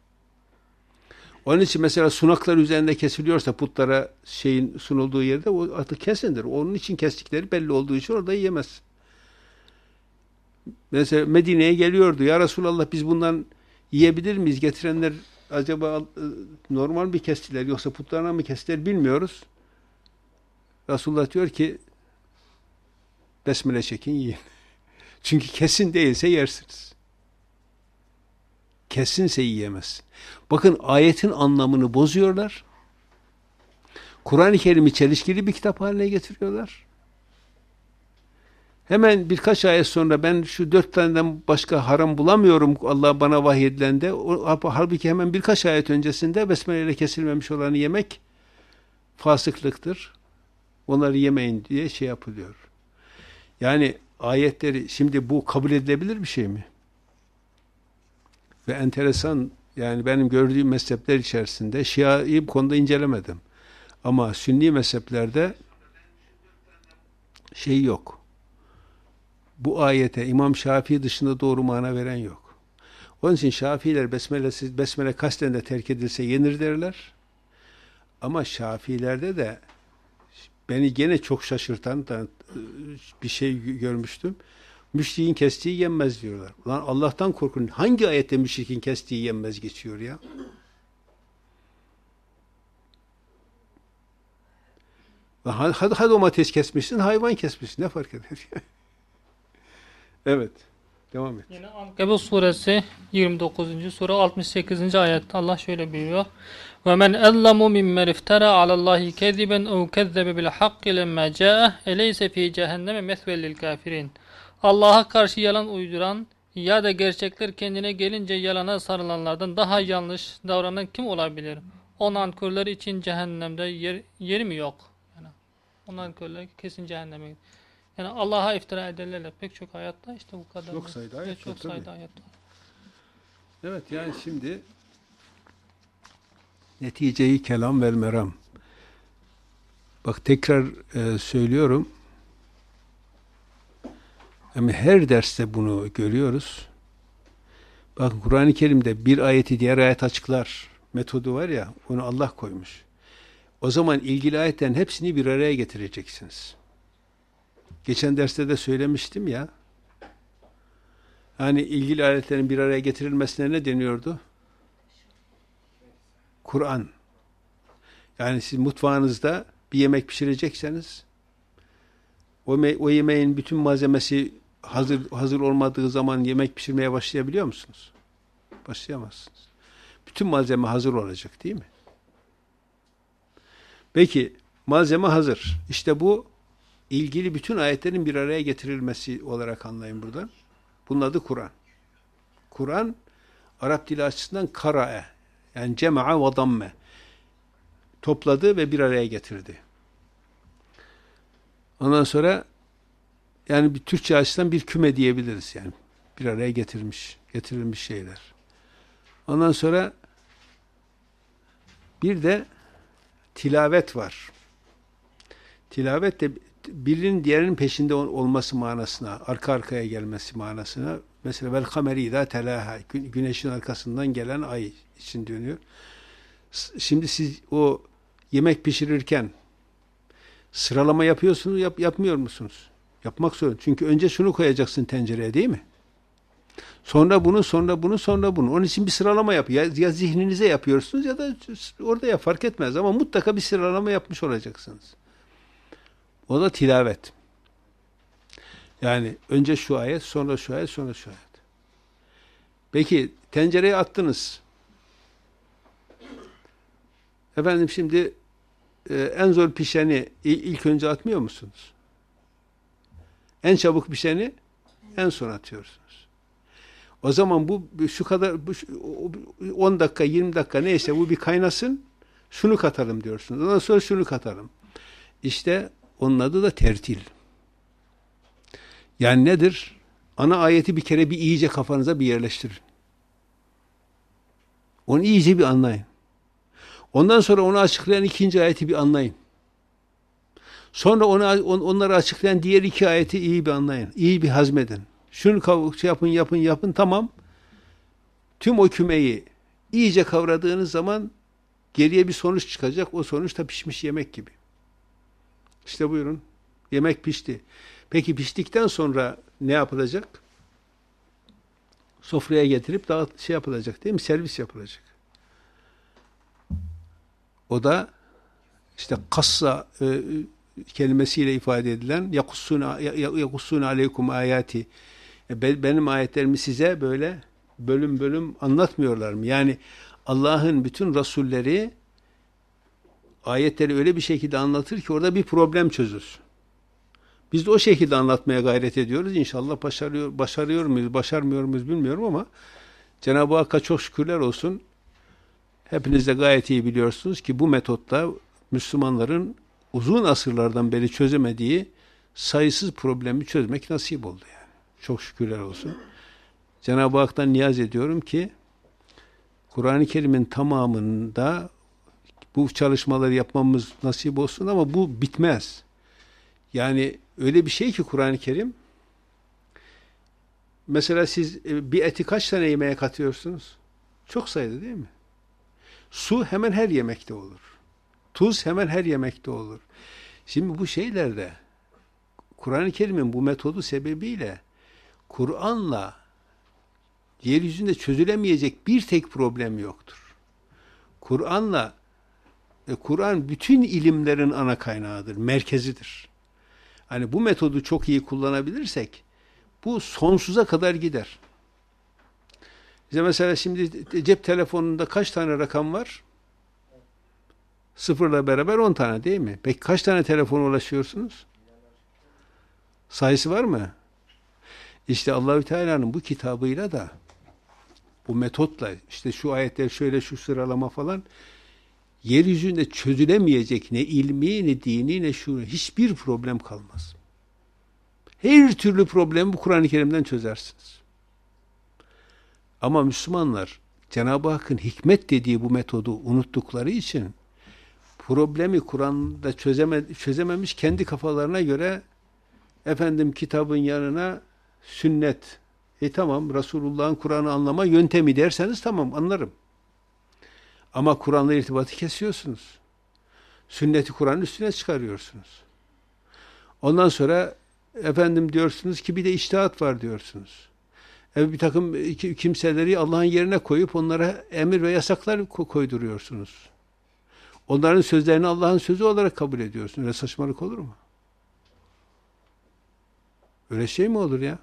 Onun için mesela sunaklar üzerinde kesiliyorsa putlara şeyin sunulduğu yerde o artık kesindir. Onun için kestikleri belli olduğu için orada yiyemez. Mesela Medine'ye geliyordu. Ya Resulallah biz bundan yiyebilir miyiz? Getirenler acaba normal bir kestiler yoksa putlarına mı kestiler bilmiyoruz. Resulullah diyor ki besmele çekin yiyin. Çünkü kesin değilse yersiniz. Kesinse yiyemezsin. Bakın ayetin anlamını bozuyorlar. Kur'an-ı Kerim'i çelişkili bir kitap haline getiriyorlar. Hemen birkaç ayet sonra ben şu dört taneden başka haram bulamıyorum Allah bana vahyedilende. Halbuki hemen birkaç ayet öncesinde besmele ile kesilmemiş olanı yemek fasıklıktır. Onları yemeyin diye şey yapılıyor. Yani ayetleri, şimdi bu kabul edilebilir bir şey mi? Ve enteresan, yani benim gördüğüm mezhepler içerisinde Şia'yı bu konuda incelemedim. Ama Sünni mezheplerde şey yok. Bu ayete İmam Şafii dışında doğru mana veren yok. Onun için Şafiiler besmelesiz, besmele kasten de terk edilse yenir derler. Ama Şafiilerde de beni gene çok şaşırtan da bir şey görmüştüm. Müşrikin kestiği yenmez diyorlar. Lan Allah'tan korkun. Hangi ayette müşrikin kestiği yenmez geçiyor ya? Hadi, hadi domates kesmişsin, hayvan kesmişsin. Ne fark eder? Evet. Devam et. Yine Ankebut suresi yirmi dokuzuncu sure altmış sekizinci ayette Allah şöyle buyuruyor. وَمَنْ أَظْلَمُ مِمَّنِ اِفْتَرَى عَلَى اللّٰهِ كَذِبًا اَوْ كَذَّبَ بِالْحَقِّ لَمَّا جَاءَهُ اَلَيْسَ ف۪ي جَهَنَّمَ مَثْوًى لِلْكَافِرِينَ. Allah'a karşı yalan uyduran ya da gerçekler kendine gelince yalana sarılanlardan daha yanlış davranan kim olabilir? O nankörler için cehennemde yer, yeri mi yok? Yani o nankörler kesin cehenneme. Yani Allah'a iftira ederlerle pek çok hayatta işte bu kadar. Çok sayıda ayet. Çok sayıda ayet var. Evet, yani şimdi neticeyi kelam vel meram. Bak tekrar e, söylüyorum. Ama her derste bunu görüyoruz. Bakın Kur'an-ı Kerim'de bir ayeti diğer ayet açıklar metodu var ya, onu Allah koymuş. O zaman ilgili ayetlerin hepsini bir araya getireceksiniz. Geçen derste de söylemiştim ya. Hani ilgili ayetlerin bir araya getirilmesine ne deniyordu? Kur'an. Yani siz mutfağınızda bir yemek pişirecekseniz o, o yemeğin bütün malzemesi hazır hazır olmadığı zaman yemek pişirmeye başlayabiliyor musunuz? Başlayamazsınız. Bütün malzeme hazır olacak, değil mi? Peki malzeme hazır. İşte bu ilgili bütün ayetlerin bir araya getirilmesi olarak anlayın buradan. Bunun adı Kur'an. Kur'an Arap dili açısından kara'e, yani cema'a ve damme, topladı ve bir araya getirdi. Ondan sonra yani bir Türkçe açısından bir küme diyebiliriz yani. Bir araya getirmiş, getirilmiş şeyler. Ondan sonra bir de tilavet var. Tilavet de birinin diğerinin peşinde olması manasına, arka arkaya gelmesi manasına. Mesela vel kameri idâ telâhâ, güneşin arkasından gelen ay için dönüyor. Şimdi siz o yemek pişirirken sıralama yapıyorsunuz, yap, yapmıyor musunuz? Yapmak zorunda. Çünkü önce şunu koyacaksın tencereye, değil mi? Sonra bunu, sonra bunu, sonra bunu. Onun için bir sıralama yap. Ya, ya zihninize yapıyorsunuz ya da orada ya, fark etmez ama mutlaka bir sıralama yapmış olacaksınız. O da tilavet. Yani önce şu ayet, sonra şu ayet, sonra şu ayet. Peki tencereye attınız. Efendim şimdi e, en zor pişeni ilk önce atmıyor musunuz? En çabuk pişeni en son atıyorsunuz. O zaman bu şu kadar bu, on dakika, yirmi dakika neyse bu bir kaynasın. Şunu katalım diyorsunuz. Ondan sonra şunu katalım. İşte onun adı da tertil. Yani nedir? Ana ayeti bir kere bir iyice kafanıza bir yerleştirin. Onu iyice bir anlayın. Ondan sonra onu açıklayan ikinci ayeti bir anlayın. Sonra onu, on, onları açıklayan diğer iki ayeti iyi bir anlayın. İyi bir hazmedin. Şunu şey yapın, yapın, yapın, tamam. Tüm o kümeyi iyice kavradığınız zaman geriye bir sonuç çıkacak. O sonuç da pişmiş yemek gibi. İşte buyurun. Yemek pişti. Peki piştikten sonra ne yapılacak? Sofraya getirip dağıt şey yapılacak, değil mi? Servis yapılacak. O işte kassa e, kelimesiyle ifade edilen yakussuna yakussuna aleykum ayati. E, benim ayetlerimi size böyle bölüm bölüm anlatmıyorlar mı? Yani Allah'ın bütün rasulleri ayetleri öyle bir şekilde anlatır ki orada bir problem çözülsün. Biz de o şekilde anlatmaya gayret ediyoruz. İnşallah başarıyor, başarıyor muyuz, başarmıyor muyuz bilmiyorum ama Cenab-ı Hakk'a çok şükürler olsun. Hepiniz de gayet iyi biliyorsunuz ki bu metotla Müslümanların uzun asırlardan beri çözemediği sayısız problemi çözmek nasip oldu yani. Çok şükürler olsun. Cenab-ı Hak'tan niyaz ediyorum ki Kur'an-ı Kerim'in tamamında bu çalışmaları yapmamız nasip olsun ama bu bitmez. Yani öyle bir şey ki Kur'an-ı Kerim, mesela siz bir eti kaç tane yemeğe katıyorsunuz? Çok sayıda değil mi? Su hemen her yemekte olur. Tuz hemen her yemekte olur. Şimdi bu şeylerde Kur'an-ı Kerim'in bu metodu sebebiyle Kur'an'la yeryüzünde çözülemeyecek bir tek problem yoktur. Kur'an'la e, Kur'an bütün ilimlerin ana kaynağıdır, merkezidir. Hani bu metodu çok iyi kullanabilirsek bu sonsuza kadar gider. İşte mesela şimdi cep telefonunda kaç tane rakam var? Sıfırla beraber on tane değil mi? Peki kaç tane telefona ulaşıyorsunuz? Sayısı var mı? İşte Allahü Teala'nın bu kitabıyla da bu metotla işte şu ayetler şöyle şu sıralama falan yeryüzünde çözülemeyecek ne ilmi ne dini ne şu hiçbir problem kalmaz. Her türlü problemi bu Kur'an-ı Kerim'den çözersiniz. Ama Müslümanlar Cenab-ı Hakk'ın hikmet dediği bu metodu unuttukları için problemi Kur'an'da çözeme, çözememiş kendi kafalarına göre efendim kitabın yanına sünnet. E tamam Resulullah'ın Kur'an'ı anlama yöntemi derseniz tamam anlarım. Ama Kur'an'la irtibatı kesiyorsunuz. Sünneti Kur'an'ın üstüne çıkarıyorsunuz. Ondan sonra efendim diyorsunuz ki bir de içtihat var diyorsunuz. E, bir takım kimseleri Allah'ın yerine koyup onlara emir ve yasaklar koyduruyorsunuz. Onların sözlerini Allah'ın sözü olarak kabul ediyorsunuz. Öyle saçmalık olur mu? Öyle şey mi olur ya?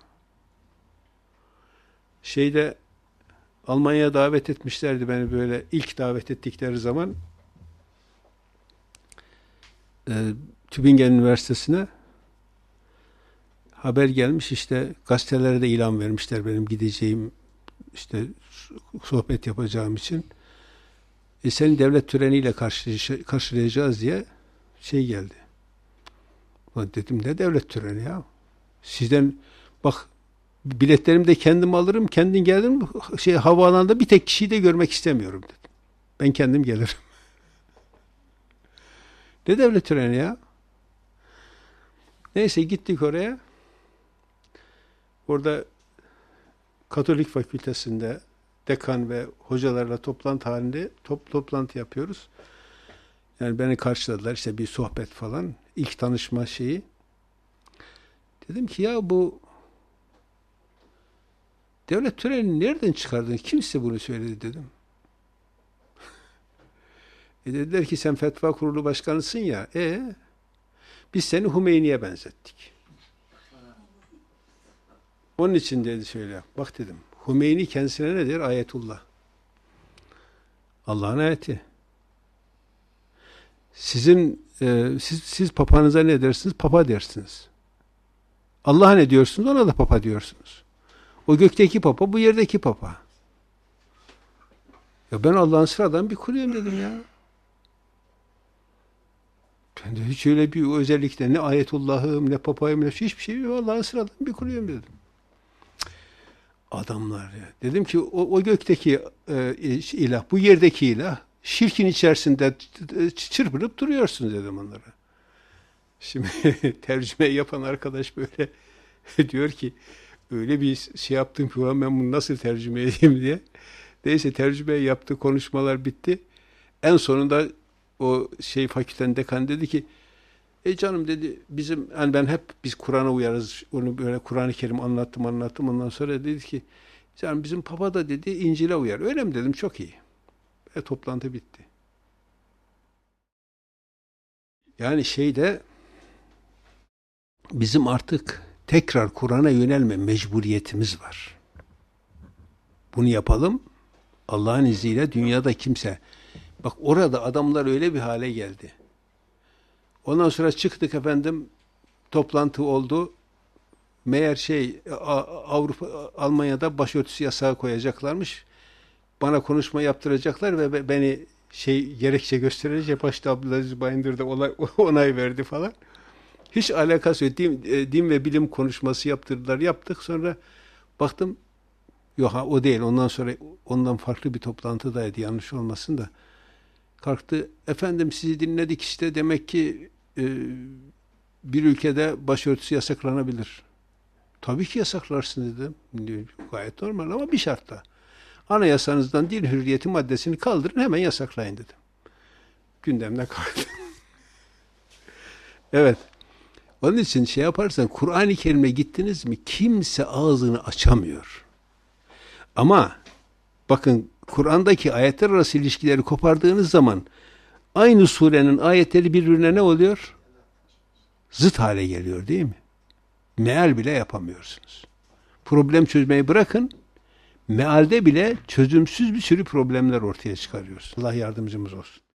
Şeyde Almanya'ya davet etmişlerdi beni böyle ilk davet ettikleri zaman e, Tübingen Üniversitesi'ne haber gelmiş işte gazetelere de ilan vermişler benim gideceğim işte sohbet yapacağım için. E, seni devlet töreniyle karşılayacağız diye şey geldi. Dedim ne devlet töreni ya? Sizden bak biletlerimi de kendim alırım. Kendin geldin şey havaalanında bir tek kişiyi de görmek istemiyorum dedim. Ben kendim gelirim. Ne devlet töreni ya? Neyse gittik oraya. Orada Katolik Fakültesi'nde dekan ve hocalarla toplantı halinde top, toplantı yapıyoruz. Yani beni karşıladılar işte bir sohbet falan. İlk tanışma şeyi. Dedim ki ya bu devlet törenini nereden çıkardın? Kim size bunu söyledi dedim. E dediler ki sen fetva kurulu başkanısın ya. E biz seni Hümeyni'ye benzettik. Onun için dedi şöyle. Bak dedim. Hümeyni kendisine ne der? Ayetullah. Allah'ın ayeti. Sizin e, siz, siz papanıza ne dersiniz? Papa dersiniz. Allah'a ne diyorsunuz? Ona da papa diyorsunuz. O gökteki papa, bu yerdeki papa. Ya ben Allah'ın sıradan bir kuluyum dedim ya. Ben de hiç öyle bir özellikle ne ayetullahım, ne papayım, ne hiçbir şey yok. Allah'ın sıradan bir kuluyum dedim. Adamlar ya. Dedim ki o, o gökteki e, ilah, bu yerdeki ilah, şirkin içerisinde çırpınıp duruyorsunuz dedim onlara. Şimdi tercüme yapan arkadaş böyle diyor ki öyle bir şey yaptım ki ben bunu nasıl tercüme edeyim diye. Neyse tercüme yaptı, konuşmalar bitti. En sonunda o şey fakültenin dekanı dedi ki e canım dedi bizim hani ben hep biz Kur'an'a uyarız. Onu böyle Kur'an-ı Kerim anlattım anlattım. Ondan sonra dedi ki canım bizim papa da dedi İncil'e uyar. Öyle mi dedim çok iyi. Ve toplantı bitti. Yani şeyde bizim artık tekrar Kur'an'a yönelme mecburiyetimiz var. Bunu yapalım. Allah'ın izniyle dünyada kimse. Bak orada adamlar öyle bir hale geldi. Ondan sonra çıktık efendim. Toplantı oldu. Meğer şey Avrupa Almanya'da başörtüsü yasağı koyacaklarmış. Bana konuşma yaptıracaklar ve beni şey gerekçe gösterecek. Başta Abdülaziz Bayındır da onay verdi falan. Hiç alakası yok. Din, e, din ve bilim konuşması yaptırdılar. Yaptık. Sonra baktım yok ha, o değil. Ondan sonra ondan farklı bir toplantıdaydı. Yanlış olmasın da. Kalktı. Efendim sizi dinledik işte. Demek ki e, bir ülkede başörtüsü yasaklanabilir. Tabii ki yasaklarsın dedim. Gayet normal ama bir şartla. Anayasanızdan din hürriyeti maddesini kaldırın, hemen yasaklayın dedim. Gündemde kaldı. Evet. Onun için şey yaparsan, Kur'an-ı Kerim'e gittiniz mi kimse ağzını açamıyor. Ama bakın Kur'an'daki ayetler arası ilişkileri kopardığınız zaman aynı surenin ayetleri birbirine ne oluyor? Zıt hale geliyor değil mi? Meal bile yapamıyorsunuz. Problem çözmeyi bırakın, mealde bile çözümsüz bir sürü problemler ortaya çıkarıyoruz. Allah yardımcımız olsun.